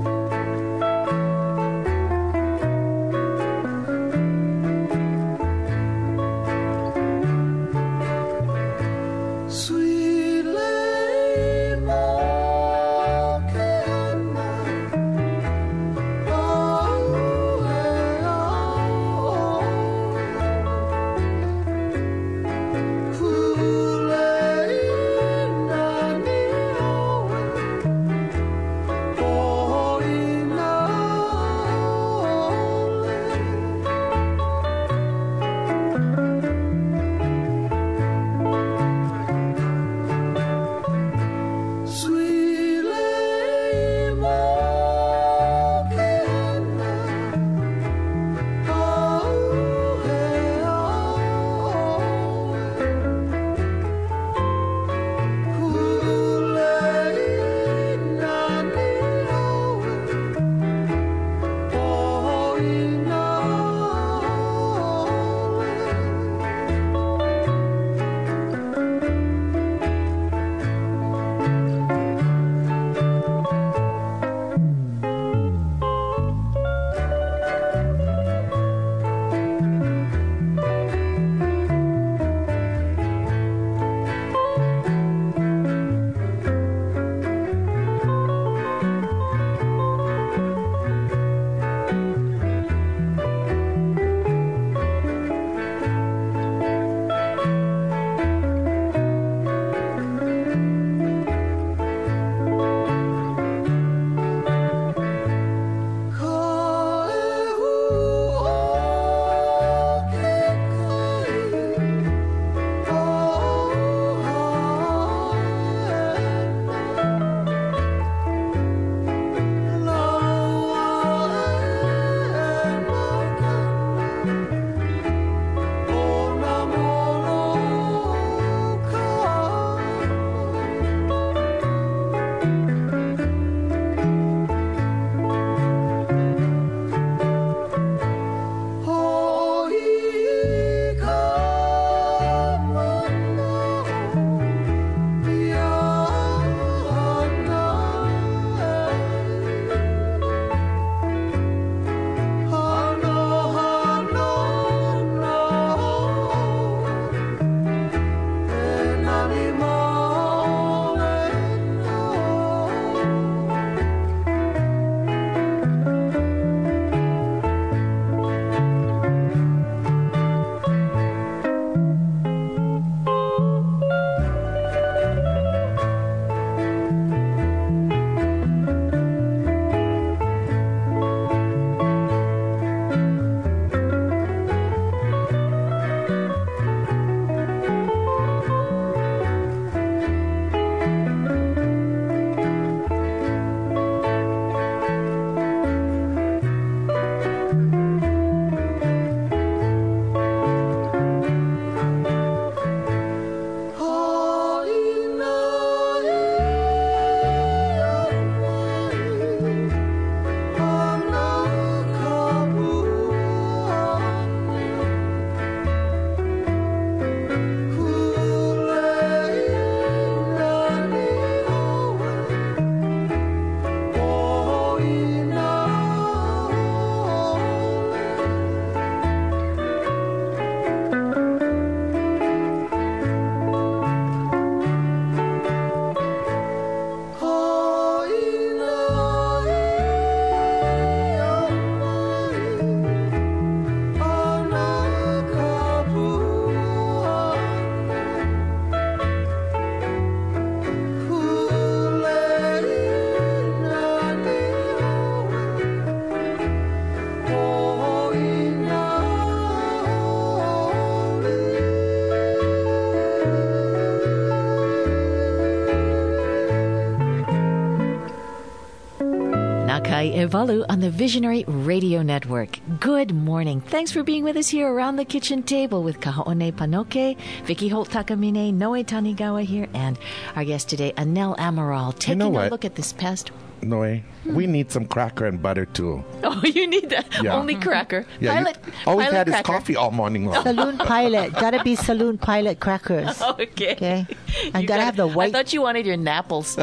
Nakai Evalu on the Visionary Radio Network. Good morning. Thanks for being with us here around the kitchen table with Kaho'one Panoke, Vicky Holt Takamine, Noe Tanigawa here, and our guest today, Anel Amaral, taking know a what? look at this past... Noe, we need some cracker and butter too. Oh, you need that. Yeah. Only cracker. Yeah, Pilot, you, all we've pilot had is cracker. coffee all morning long. Saloon Pilot. Gotta be Saloon Pilot crackers. Okay. Okay. I You gotta have the I white. thought you wanted your Napples.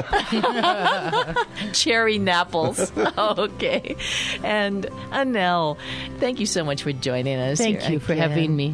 Cherry Napples. Okay. And Anel, thank you so much for joining us. Thank here you for again. having me.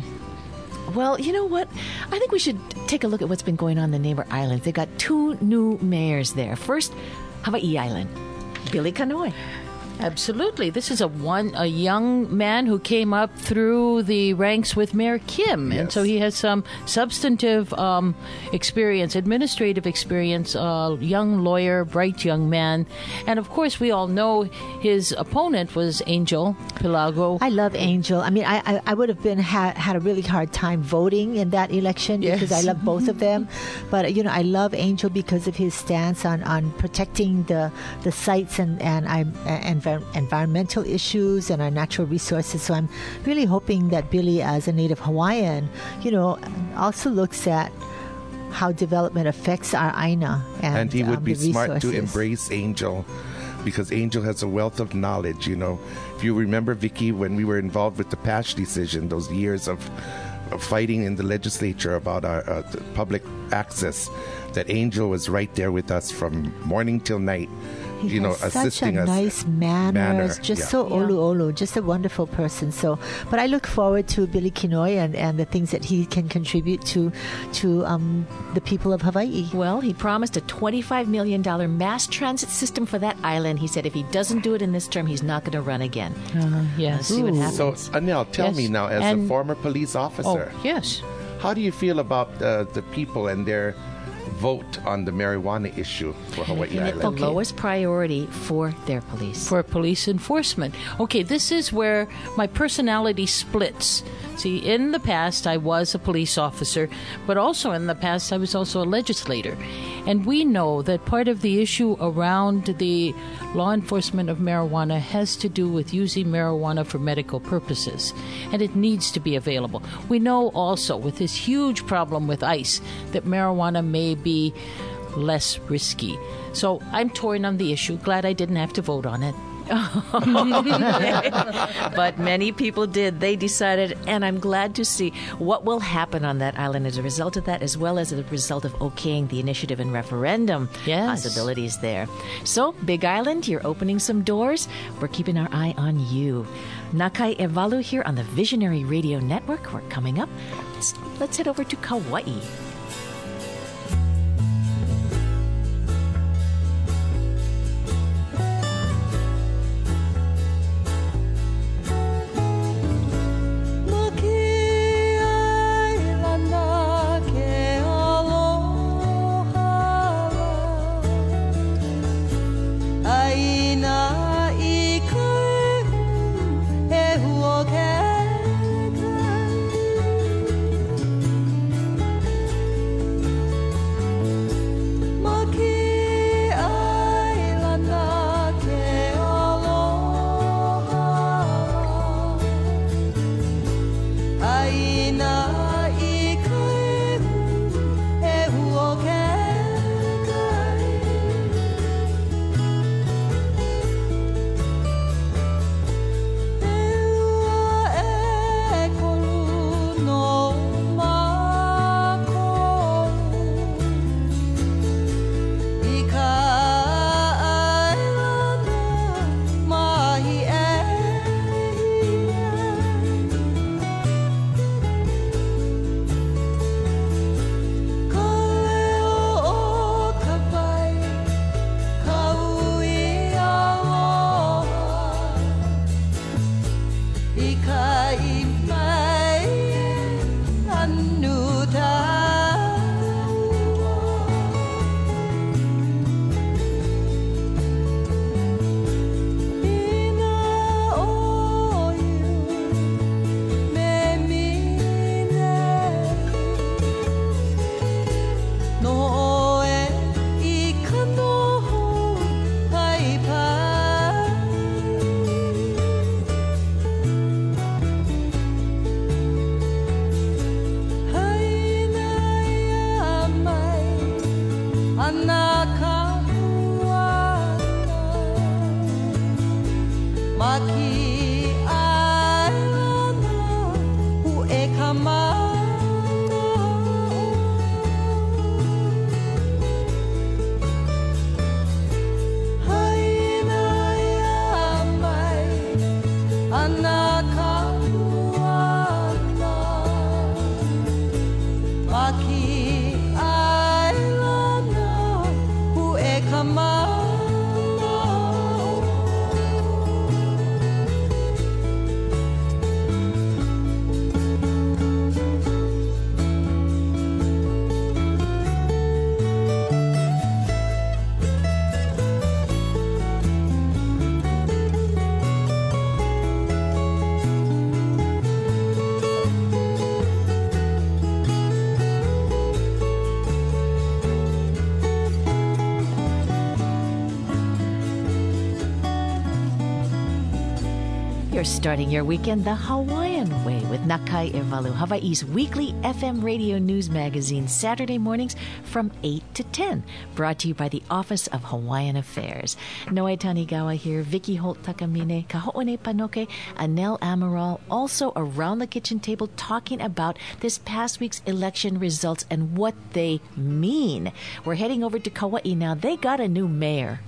Well, you know what? I think we should take a look at what's been going on in the neighbor islands. They got two new mayors there. First, Hawaii Island, Billy Kanoe. Absolutely. This is a one a young man who came up through the ranks with Mayor Kim. And Yes. so he has some substantive um, experience, administrative experience, uh, young lawyer, bright young man. And of course, we all know his opponent was Angel Pilago. I love Angel. I mean, I I, I would have been ha- had a really hard time voting in that election because Yes. I love both of them. But you know, I love Angel because of his stance on, on protecting the the sites and and I and environmental issues and our natural resources. So I'm really hoping that Billy, as a native Hawaiian, you know, also looks at how development affects our aina and, And he would um, be the smart to resources. embrace Angel because Angel has a wealth of knowledge. You know, if you remember, Vicky, when we were involved with the Pash decision, those years of, of fighting in the legislature about our uh, the public access, that Angel was right there with us from morning till night. He you know, has assisting such a us. nice manners, manner, just yeah. so olu olu, just a wonderful person. So, but I look forward to Billy Kinoy and, and the things that he can contribute to to um, the people of Hawaii. Well, he promised a twenty-five million dollars mass transit system for that island. He said if he doesn't do it in this term, he's not going to run again. Uh, yes. Let's see what happens. So, Anel, tell Yes. me now, as And- a former police officer, Oh, yes. how do you feel about uh, the people and their vote on the marijuana issue for Hawaii Making it the Island? lowest priority for their police. For police enforcement. Okay, this is where my personality splits. See, in the past, I was a police officer, but also in the past, I was also a legislator. And we know that part of the issue around the law enforcement of marijuana has to do with using marijuana for medical purposes, and it needs to be available. We know also, with this huge problem with ICE, that marijuana may be less risky. So I'm torn on the issue. Glad I didn't have to vote on it. But many people did. They decided, and I'm glad to see what will happen on that island as a result of that, as well as a result of okaying the initiative and referendum Yes. possibilities there. So, Big Island, you're opening some doors. We're keeping our eye on you. Nakai Evalu here on the Visionary Radio Network. We're coming up. Let's, let's head over to Kauai. Maki ailana hue kamana haina ya mai ana kaluana Maki ailana hue kamana You're starting your weekend the Hawaiian way with Nakai Evalu, Hawaii's weekly F M radio news magazine, Saturday mornings from eight to ten. Brought to you by the Office of Hawaiian Affairs. Noe Tanigawa here, Vicky Holt Takamine, Kaho'one Panoke, Anel Amaral, also around the kitchen table talking about this past week's election results and what they mean. We're heading over to Kauai now. They got a new mayor.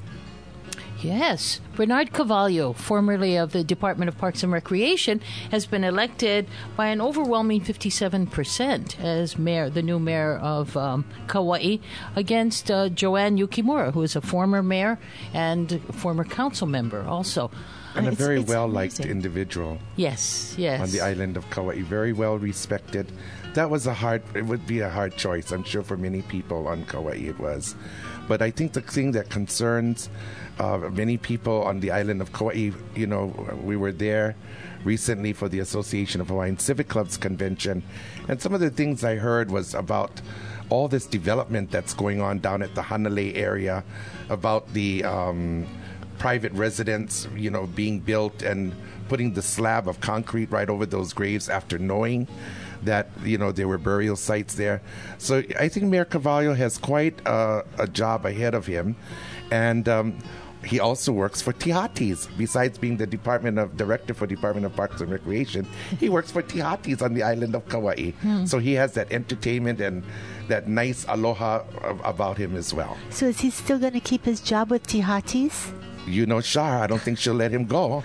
Yes, Bernard Cavallo, formerly of the Department of Parks and Recreation, has been elected by an overwhelming fifty-seven percent as mayor, the new mayor of um, Kauai, against uh, Joanne Yukimura, who is a former mayor and former council member also. And a It's- very it's well-liked amazing. individual. Yes, yes. On the island of Kauai, very well respected. That was a hard, it would be a hard choice, I'm sure for many people on Kauai it was. But I think the thing that concerns uh, many people on the island of Kauai, you know, we were there recently for the Association of Hawaiian Civic Clubs convention, and some of the things I heard was about all this development that's going on down at the Hanalei area, about the um, private residence, you know, being built and putting the slab of concrete right over those graves after knowing that, you know, there were burial sites there. So I think Mayor Cavallo has quite a, a job ahead of him. And um, he also works for Tihatis. Besides being the Department of Director for Department of Parks and Recreation, he works for Tihatis on the island of Kauai. Hmm. So he has that entertainment and that nice aloha about him as well. So is he still going to keep his job with Tihatis? You know, Shar, I don't think she'll let him go.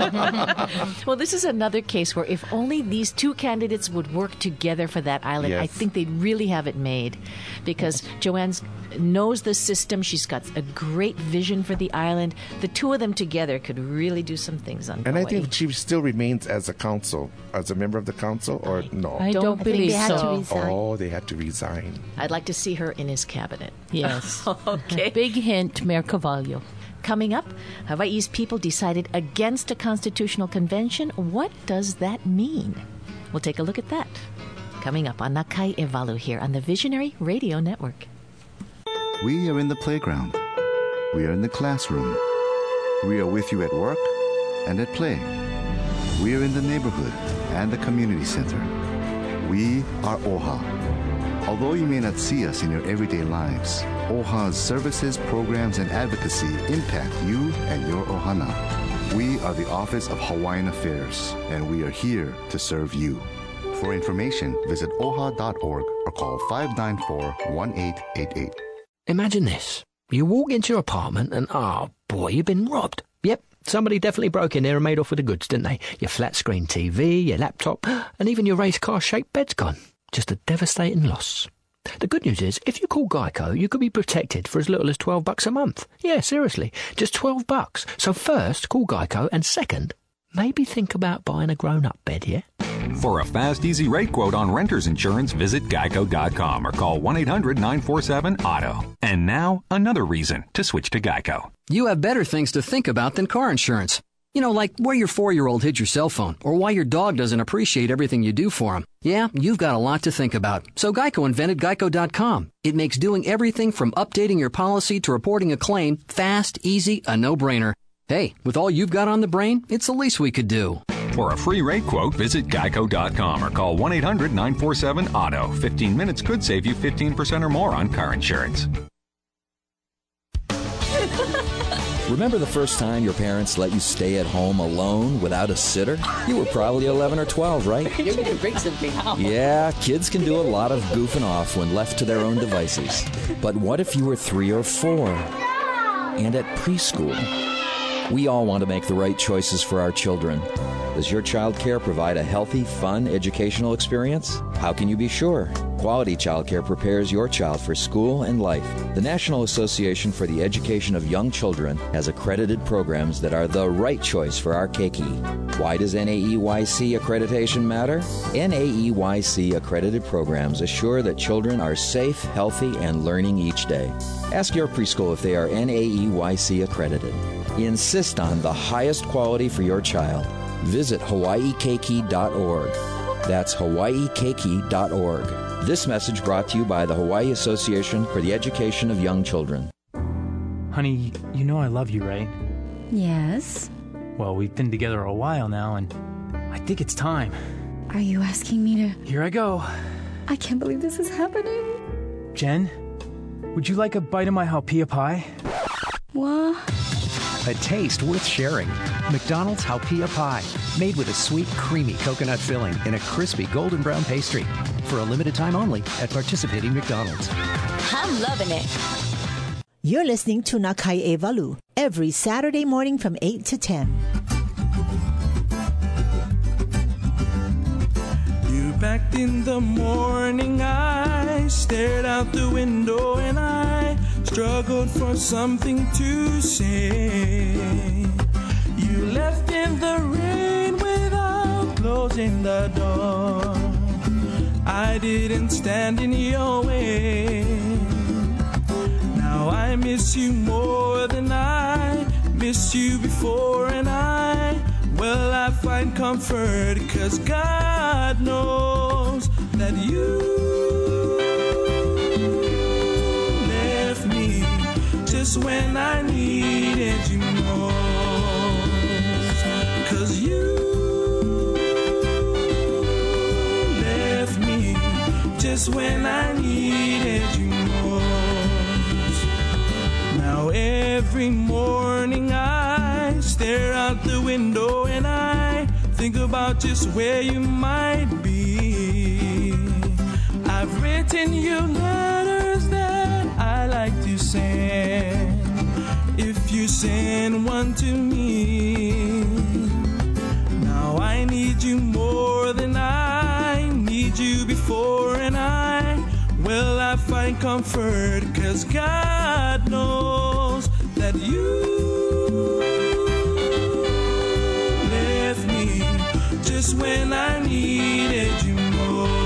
Well, this is another case where if only these two candidates would work together for that island, Yes. I think they'd really have it made. Because Joanne knows the system. She's got a great vision for the island. The two of them together could really do some things on And I Kauai. think she still remains as a council, as a member of the council, or no? I don't, I think believe they had to so. resign. Oh, they had to resign. I'd like to see her in his cabinet. Yes. Okay. Big hint, Mayor Cavallo. Coming up, Hawaii's people decided against a constitutional convention. What does that mean? We'll take a look at that. Coming up on Nakai Evalu here on the Visionary Radio Network. We are in the playground. We are in the classroom. We are with you at work and at play. We are in the neighborhood and the community center. We are OHA. Although you may not see us in your everyday lives, OHA's services, programs, and advocacy impact you and your ohana. We are the Office of Hawaiian Affairs, and we are here to serve you. For information, visit O H A dot org or call five nine four, one eight eight eight. Imagine this. You walk into your apartment and, oh boy, you've been robbed. Yep, somebody definitely broke in there and made off with the goods, didn't they? Your flat screen T V, your laptop, and even your race car shaped bed's gone. Just a devastating loss. The good news is, if you call Geico, you could be protected for as little as twelve bucks a month. Yeah, seriously, just twelve bucks. So first, call Geico, and second, maybe think about buying a grown-up bed, yeah? For a fast, easy rate quote on renter's insurance, visit geico dot com or call one eight hundred nine four seven auto. And now, another reason to switch to Geico. You have better things to think about than car insurance. You know, like where your four-year-old hid your cell phone, or why your dog doesn't appreciate everything you do for him. Yeah, you've got a lot to think about. So Geico invented geico dot com. It makes doing everything from updating your policy to reporting a claim fast, easy, a no-brainer. Hey, with all you've got on the brain, it's the least we could do. For a free rate quote, visit geico dot com or call one eight hundred nine four seven auto. fifteen minutes could save you fifteen percent or more on car insurance. Remember the first time your parents let you stay at home alone without a sitter? You were probably eleven or twelve, right? You're going to bring something out. Yeah, kids can do a lot of goofing off when left to their own devices. But what if you were three or four and at preschool? We all want to make the right choices for our children. Does your child care provide a healthy, fun, educational experience? How can you be sure? Quality Childcare prepares your child for school and life. The National Association for the Education of Young Children has accredited programs that are the right choice for our keiki. Why does N A E Y C accreditation matter? N A E Y C accredited programs assure that children are safe, healthy, and learning each day. Ask your preschool if they are N A E Y C accredited. Insist on the highest quality for your child. Visit Hawaii Keiki dot org. That's Hawaii Keiki dot org. This message brought to you by the Hawaii Association for the Education of Young Children. Honey, you know I love you, right? Yes. Well, we've been together a while now, and I think it's time. Are you asking me to... Here I go. I can't believe this is happening. Jen, would you like a bite of my Haupia pie? What? A taste worth sharing. McDonald's Haupia Pie. Made with a sweet, creamy coconut filling in a crispy golden brown pastry. For a limited time only at participating McDonald's. I'm loving it. You're listening to Nakai Evalu every Saturday morning from eight to ten. You back in the morning, I stared out the window and I struggled for something to say. You left in the rain without closing the door. I didn't stand in your way. Now I miss you more than I missed you before, and I, well, I find comfort, 'cause God knows that you left me just when I needed you most. 'Cause you left me just when I needed you most. Now every morning I stare out the window and I think about just where you might be. I've written you letters that I like to send, if you send one to me. Now I need you more than I need you before, and I, well, I find comfort, 'cause God knows that you left me just when I needed you most.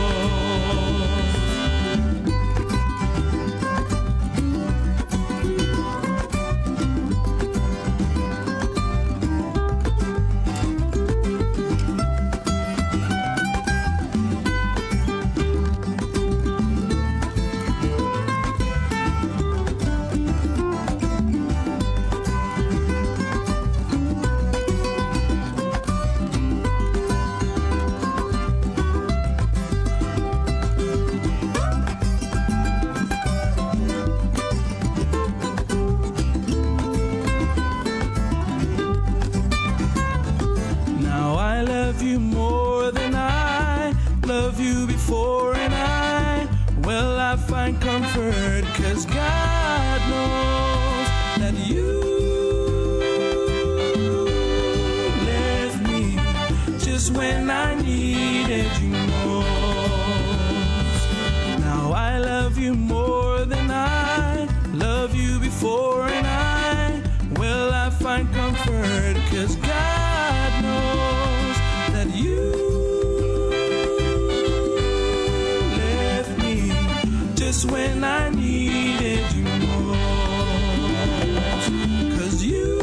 Find comfort, 'cause God knows that you left me just when I needed you most. Now I love you more than I love you before, and I, well, I find comfort, 'cause God knows that you just when I needed you most. 'Cause you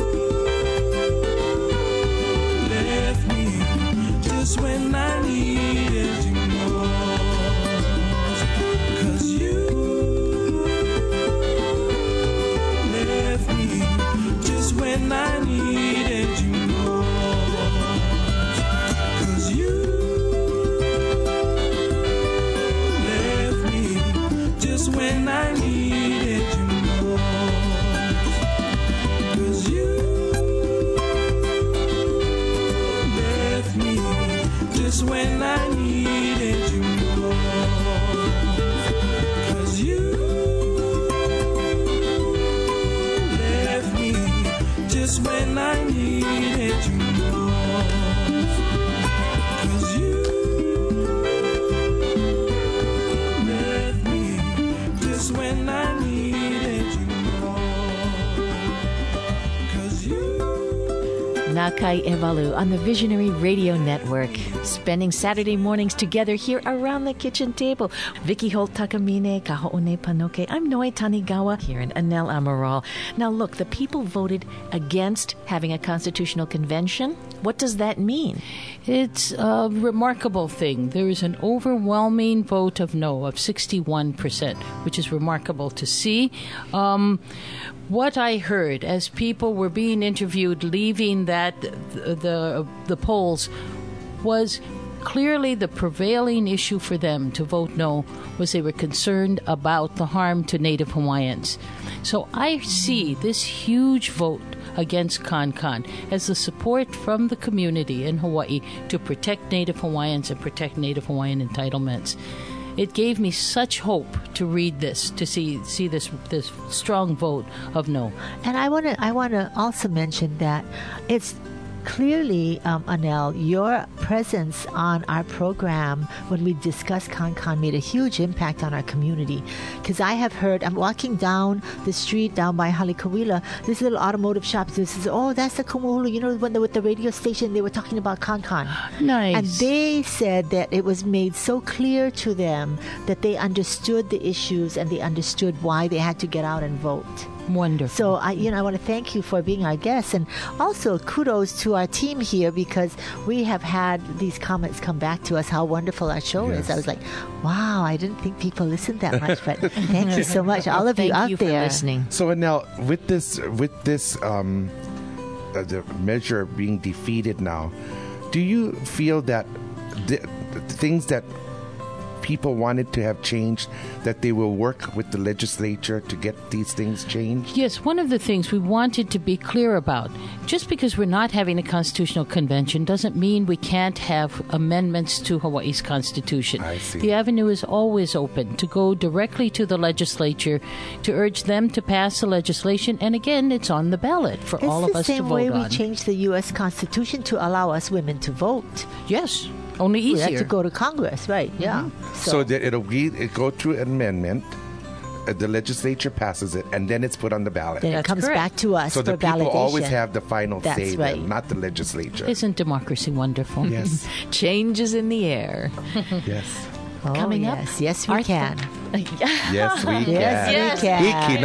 left me just when I needed you most. 'Cause you left me just when I needed you most. 'Cause you when I needed you most. just when I needed you most. 'Cause you left me just when I needed you most. 'Cause you left me just when I needed you most. 'Cause you Nakai Evalu on the Visionary Radio Network, spending Saturday mornings together here around the kitchen table. Vicky Holt Takamine, Kaho'one Panoke. I'm Noi Tanigawa here in Anel Amaral. Now look, the people voted against having a constitutional convention. What does that mean? It's a remarkable thing. There is an overwhelming vote of no, of sixty-one percent, which is remarkable to see. Um, what I heard as people were being interviewed leaving that the, the, the polls was clearly the prevailing issue for them to vote no was they were concerned about the harm to Native Hawaiians. So I see this huge vote against CONCON as the support from the community in Hawaii to protect Native Hawaiians and protect Native Hawaiian entitlements. It gave me such hope to read this, to see see this this strong vote of no. And I want to I want to also mention that it's clearly, um, Anel, your presence on our program when we discussed CONCON made a huge impact on our community. Because I have heard, I'm walking down the street down by Halikawila, this little automotive shop. This is, oh, that's the Kumuhulu. You know, when they were with the radio station, they were talking about CONCON. Nice. And they said that it was made so clear to them that they understood the issues and they understood why they had to get out and vote. Wonderful. So I, you know, I want to thank you for being our guest, and also kudos to our team here because we have had these comments come back to us how wonderful our show Yes. is. I was like, wow, I didn't think people listened that much, but thank you so much, all of Thank you out you there for listening. So now, with this, with this, um, uh, the measure being defeated now, do you feel that the, the things that people wanted to have changed, that they will work with the legislature to get these things changed? Yes, one of the things we wanted to be clear about, just because we're not having a constitutional convention doesn't mean we can't have amendments to Hawaii's constitution. I see. The avenue is always open to go directly to the legislature to urge them to pass the legislation, and again, it's on the ballot for all of us to It's the vote same way on. we changed the U S Constitution to allow us women to vote. Yes, only We had easier. to go to Congress, right? Yeah. So, that it'll be it go through amendment, uh, the legislature passes it, and then it's put on the ballot. Then it comes back to us So for the people validation. always have the final That's say, right. then, not the legislature. Isn't democracy wonderful? Yes. Change is in the air. Yes. Oh, Coming up, yes, yes, we our can. Yes, we can. Yes, we can.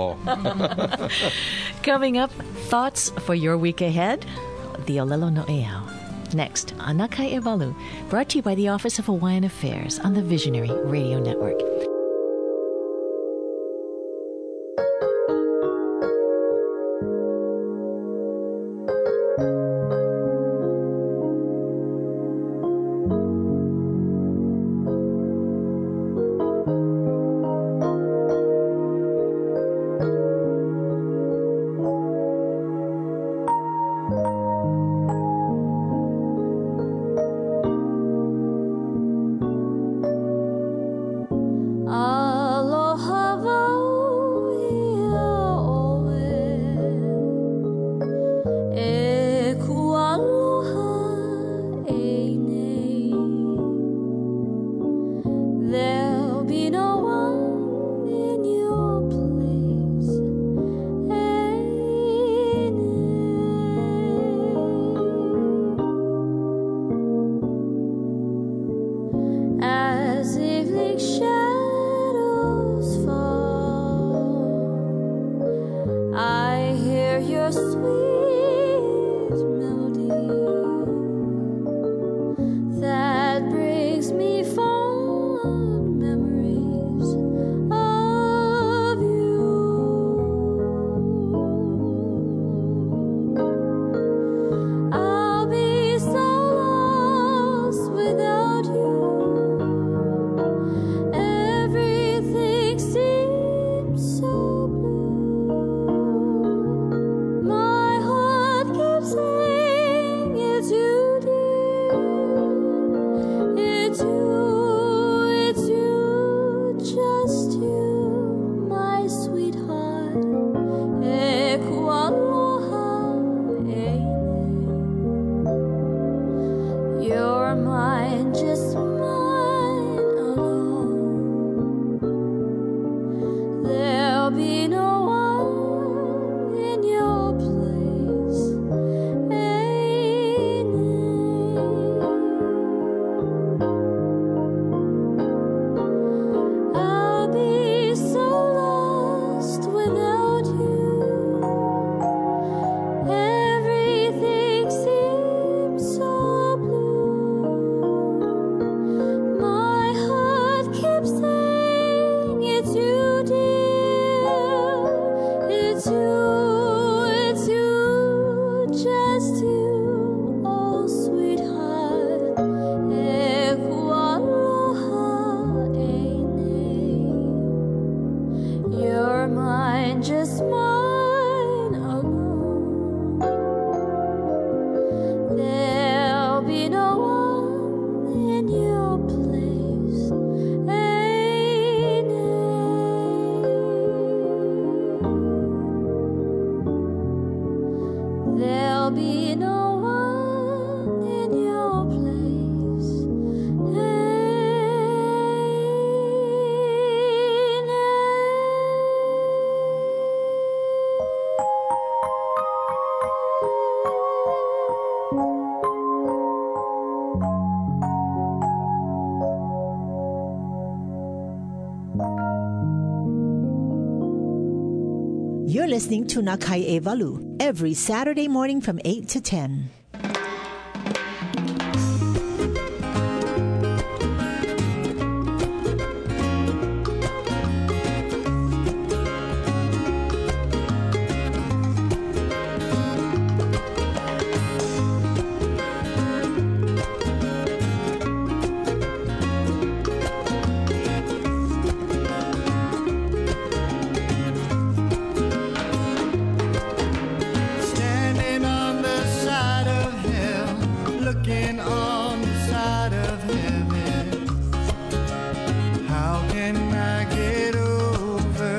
Ikino. Coming up, thoughts for your week ahead? The Olelo no Eau. Next, Anakai Evalu, brought to you by the Office of Hawaiian Affairs on the Visionary Radio Network. be no one in your place. Ain't it? I'll be so lost without you. Everything seems so blue. My heart keeps saying it's you, dear. It's you, it's you, just you, oh sweetheart. Ekualoha, ene. You're mine, just mine alone. There'll be no one in your place. Ain't it? There'll be no one in your place. Ain't it? You're listening to Nakai Evalu every Saturday morning from eight to ten. Standing on the side of hell, looking on the side of heaven. How can I get over?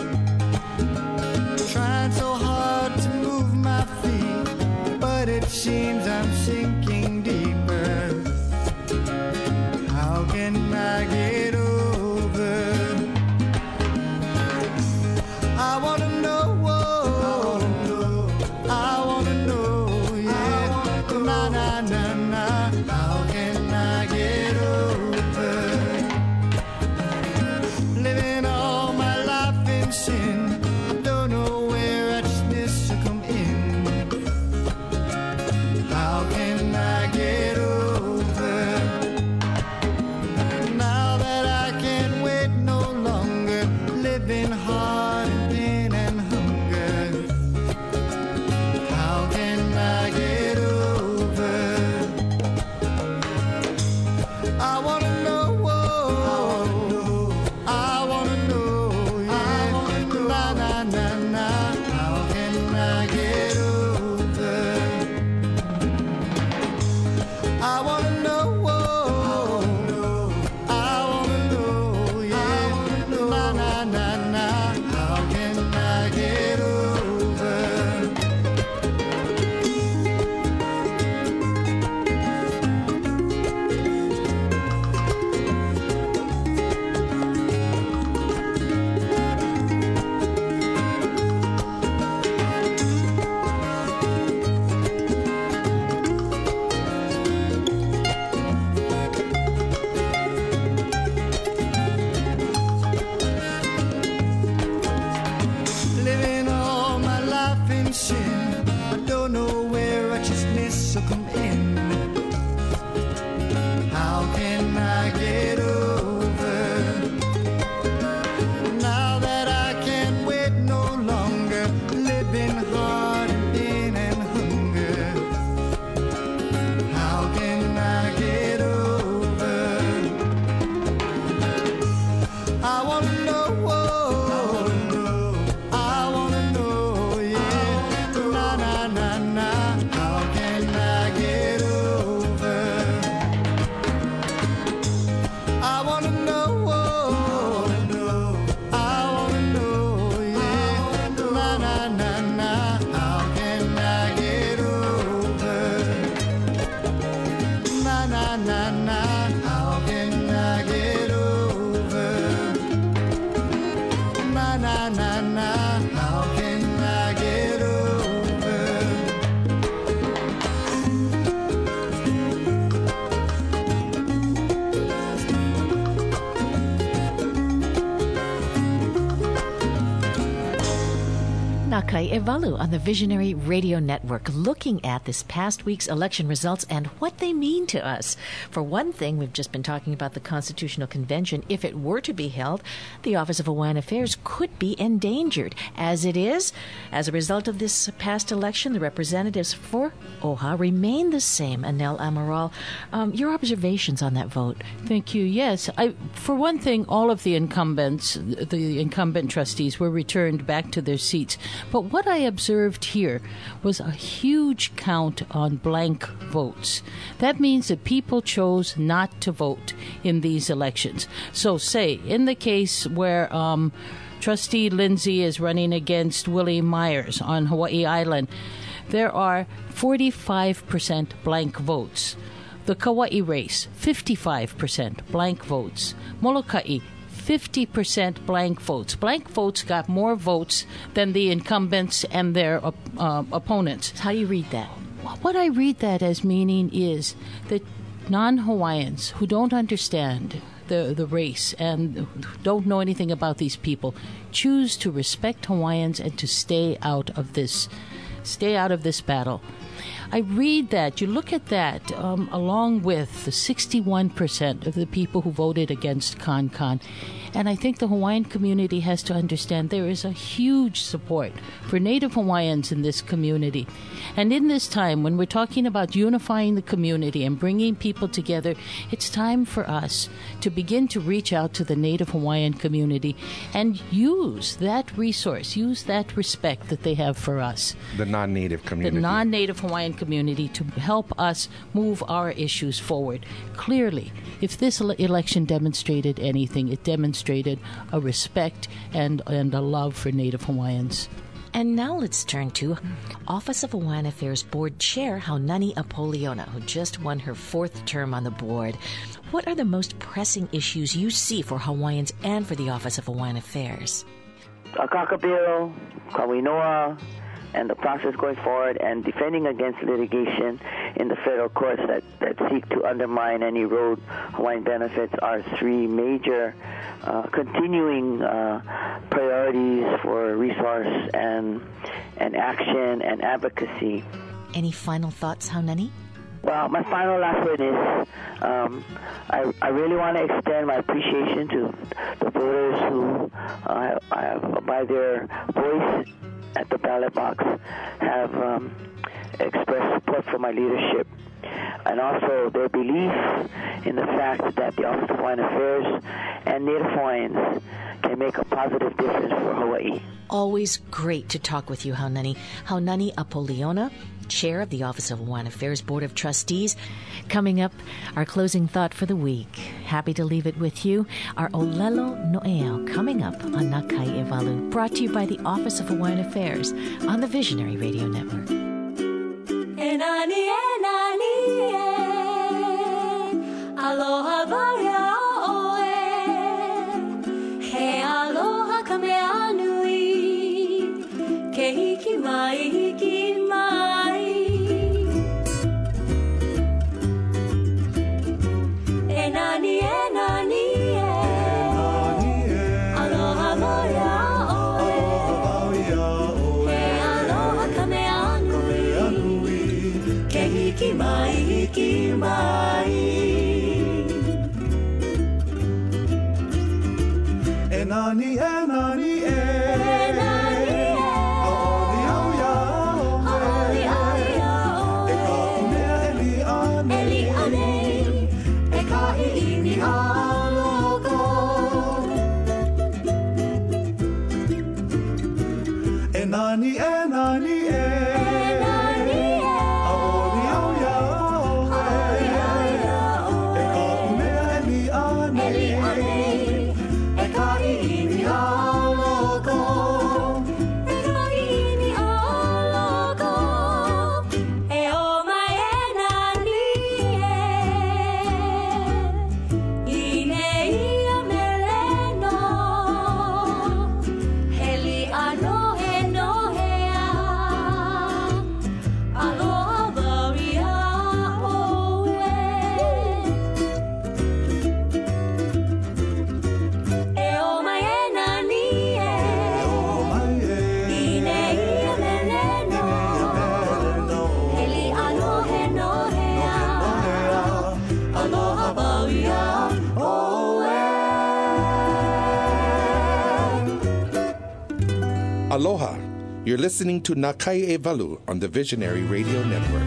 Trying so hard to move my feet, but it seems I'm sinking deeper. How can I get over? I wanna know, whoa, I wanna know, yeah, na na na na. How can I get over living all my life in sin? I don't know where righteousness will come in. How can I get over now that I can't wait no longer, living hard in pain and hunger? How can I get over? I wanna know, whoa, I wanna know, yeah, na na na na. How can I get over? I wanna know, whoa, I wanna know, yeah, na na na na. How can I get over? Living all my life in sin, I don't know where righteousness will come in. How can I get over now that I can't wait no longer, living hard in pain and hunger? How can I get over? I wanna know, whoa, I wanna know, yeah, na na na na. How can I get na na, how can I get over? Nakai Evalu on the Visionary Radio Network, looking at this past week's election results and what they mean to us. For one thing, we've just been talking about the Constitutional Convention. If it were to be held, the Office of Hawaiian Affairs could be endangered. As it is, as a result of this past election, the representatives for O H A remain the same. Anel Amaral, um, your observations on that vote? Thank you. Yes, I, for one thing, all of the incumbents, the incumbent trustees, were returned back to their seats. But what I observed here was a huge count on blank votes. That means that people chose not to vote in these elections. So say, in the case where um, Trustee Lindsay is running against Willie Myers on Hawaii Island, there are forty-five percent blank votes. The Kauai race, fifty-five percent blank votes. Molokai, fifty percent blank votes. Blank votes got more votes than the incumbents and their uh, opponents. How do you read that? What I read that as meaning is that non-Hawaiians who don't understand the, the race and don't know anything about these people choose to respect Hawaiians and to stay out of this, stay out of this battle. I read that, you look at that, um, along with the sixty-one percent of the people who voted against Khan Khan. And I think the Hawaiian community has to understand there is a huge support for Native Hawaiians in this community. And in this time, when we're talking about unifying the community and bringing people together, it's time for us to begin to reach out to the Native Hawaiian community and use that resource, use that respect that they have for us. The non-Native community. The non-Native Hawaiian community to help us move our issues forward. Clearly, if this ele- election demonstrated anything, it demonstrated a respect and, and a love for Native Hawaiians. And now let's turn to Office of Hawaiian Affairs Board Chair Haunani Apoliona, who just won her fourth term on the board. What are the most pressing issues you see for Hawaiians and for the Office of Hawaiian Affairs? Akaka Kawinoa, and the process going forward and defending against litigation in the federal courts that, that seek to undermine and erode Hawaiian benefits are three major uh, continuing uh, priorities for resource and, and action and advocacy. Any final thoughts, Haunani? Well, my final last word is um, I, I really want to extend my appreciation to the voters who, uh, have, by their voice at the ballot box, have um, expressed support for my leadership, and also their belief in the fact that the Office of Hawaiian Affairs and Native Hawaiians can make a positive difference for Hawaii. Always great to talk with you, Haunani. Haunani Apoliona, Chair of the Office of Hawaiian Affairs Board of Trustees. Coming up, our closing thought for the week. Happy to leave it with you. Our Olelo No'eo coming up on Nakai Evalu, brought to you by the Office of Hawaiian Affairs on the Visionary Radio Network. Enani, enani, e, aloha vaya oe, he aloha kameanui, ke hiki mai, hiki mai. Enani, enani, e, aloha vaya oe, he aloha kameanui, ke hiki mai, hiki mai. Enani, enani, e. Enani, enani, e. Enani, e. Aoli au ia aoli e. E ka umea eli ane. Eli ane. E ka iini aloko. E ka iini aloko. E o mai enani, e. I nei ia meleno. Heli Aloha. You're listening to Nakai e Walu on the Visionary Radio Network.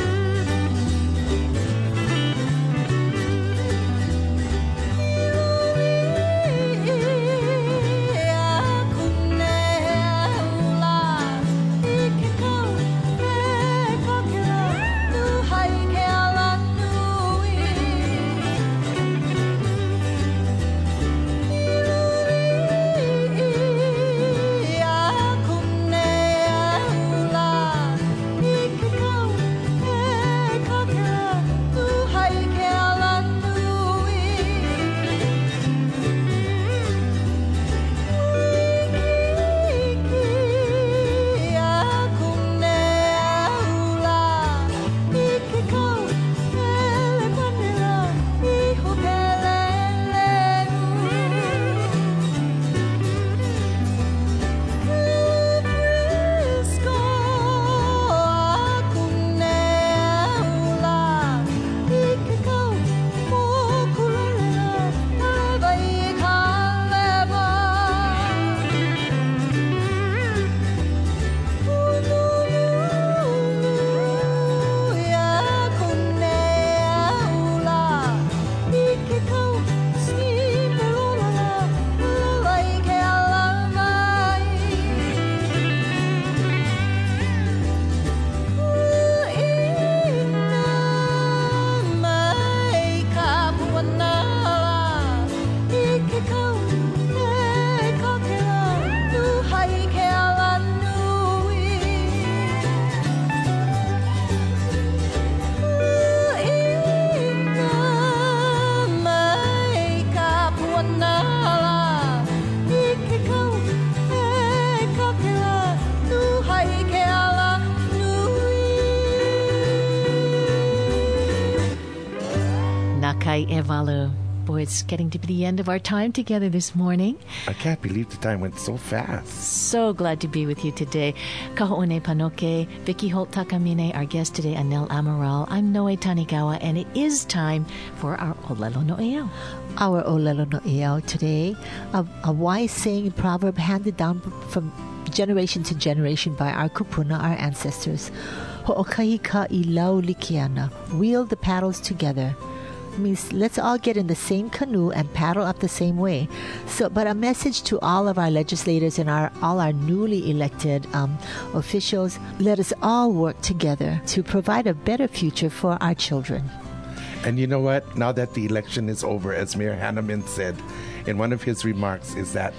Nakai e Walu. Boy, it's getting to be the end of our time together this morning. I can't believe the time went so fast. So glad to be with you today. Kaho'one Panoke, Vicky Holt Takamine, our guest today, Anel Amaral. I'm Noe Tanigawa, and it is time for our Olelo No'eo. Our Olelo No'eo today, a, a wise saying proverb handed down from generation to generation by our kupuna, our ancestors. Ho'okahi ka I lau likiana. Wheel the paddles together. Means let's all get in the same canoe and paddle up the same way. So, but a message to all of our legislators and our all our newly elected um, officials: let us all work together to provide a better future for our children. And you know what? Now that the election is over, as Mayor Hanneman said in one of his remarks, is that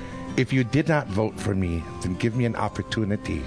if you did not vote for me, then give me an opportunity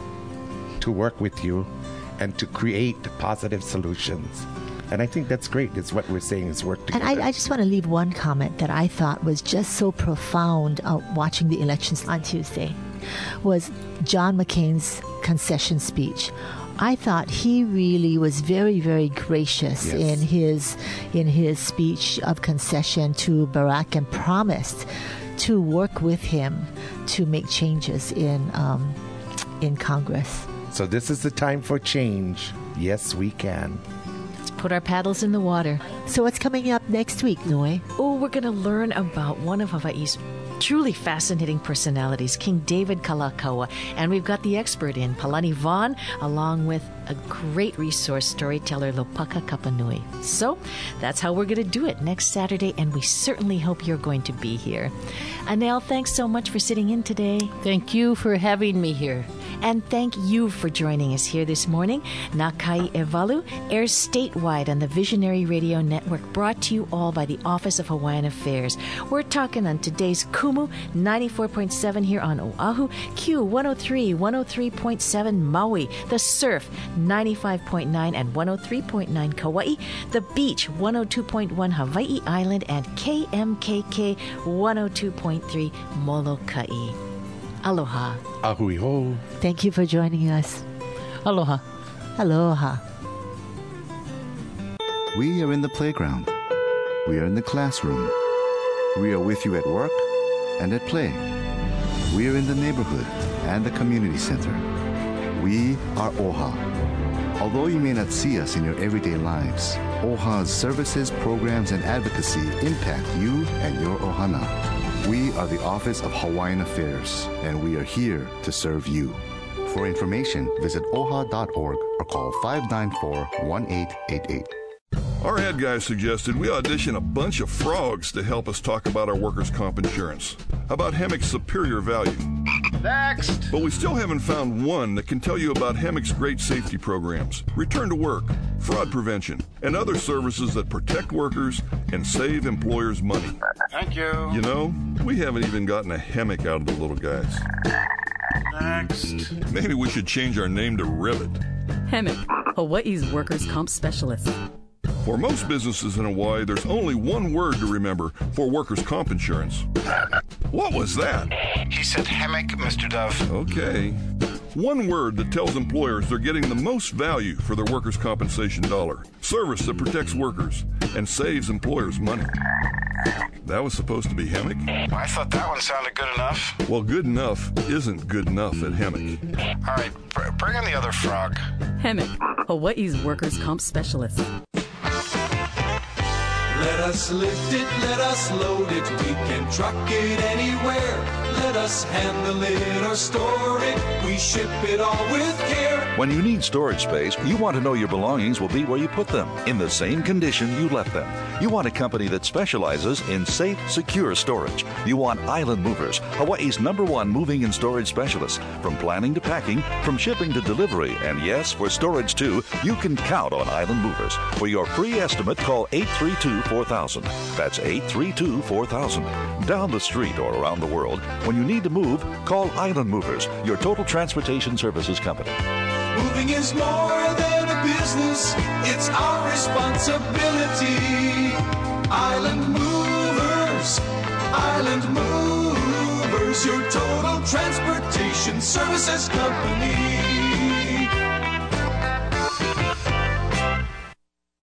to work with you and to create positive solutions. And I think that's great. It's what we're saying is work together. And I, I just want to leave one comment that I thought was just so profound uh, watching the elections on Tuesday, was John McCain's concession speech. I thought he really was very, very gracious yes. in his in his speech of concession to Barack and promised to work with him to make changes in um, in Congress. So this is the time for change. Yes, we can. Put our paddles in the water. So what's coming up next week, Noe? Oh, we're going to learn about one of Hawaii's truly fascinating personalities, King David Kalakaua. And we've got the expert in, Palani Vaughn, along with a great resource storyteller, Lopaka Kapanui. So that's how we're going to do it next Saturday, and we certainly hope you're going to be here. Anel, thanks so much for sitting in today. Thank you for having me here. And thank you for joining us here this morning. Nakai e Walu airs statewide on the Visionary Radio Network, brought to you all by the Office of Hawaiian Affairs. We're talking on today's Kumu, ninety-four point seven here on Oahu, Q one oh three, one oh three point seven Maui, The Surf, ninety-five point nine and one oh three point nine Kauai, The Beach, one oh two point one Hawaii Island, and K M K K, one oh two point three Molokai. Aloha. Ahui ho. Thank you for joining us. Aloha. Aloha. We are in the playground. We are in the classroom. We are with you at work and at play. We are in the neighborhood and the community center. We are OHA. Although you may not see us in your everyday lives, OHA's services, programs, and advocacy impact you and your ohana. We are the Office of Hawaiian Affairs, and we are here to serve you. For information, visit o h a dot org or call five nine four, one eight eight eight. Our ad guy suggested we audition a bunch of frogs to help us talk about our workers' comp insurance, about Hemmock's superior value. Next! But we still haven't found one that can tell you about Hemmock's great safety programs, return to work, fraud prevention, and other services that protect workers and save employers money. Thank you. You know, we haven't even gotten a Hemmock out of the little guys. Next. Maybe we should change our name to Ribbit. Hemmock, Hawaii's workers' comp specialist. For most businesses in Hawaii, there's only one word to remember for workers' comp insurance. What was that? He said Hemmock, Mister Dove. Okay. One word that tells employers they're getting the most value for their workers' compensation dollar. Service that protects workers and saves employers money. That was supposed to be Hemmock? I thought that one sounded good enough. Well, good enough isn't good enough at Hemmock. All right, br- bring in the other frog. Hemmock, Hawaii's workers' comp specialist. Let us lift it, let us load it, we can truck it anywhere. Let us handle it or store it, we ship it all with care. When you need storage space, you want to know your belongings will be where you put them, in the same condition you left them. You want a company that specializes in safe, secure storage. You want Island Movers, Hawaii's number one moving and storage specialist. From planning to packing, from shipping to delivery, and yes, for storage too, you can count on Island Movers. For your free estimate, call eight three two, four thousand. That's eight three two, four thousand. Down the street or around the world, when you need to move, call Island Movers, your total transportation services company. Moving is more than a business, it's our responsibility. Island Movers, Island Movers, your total transportation services company.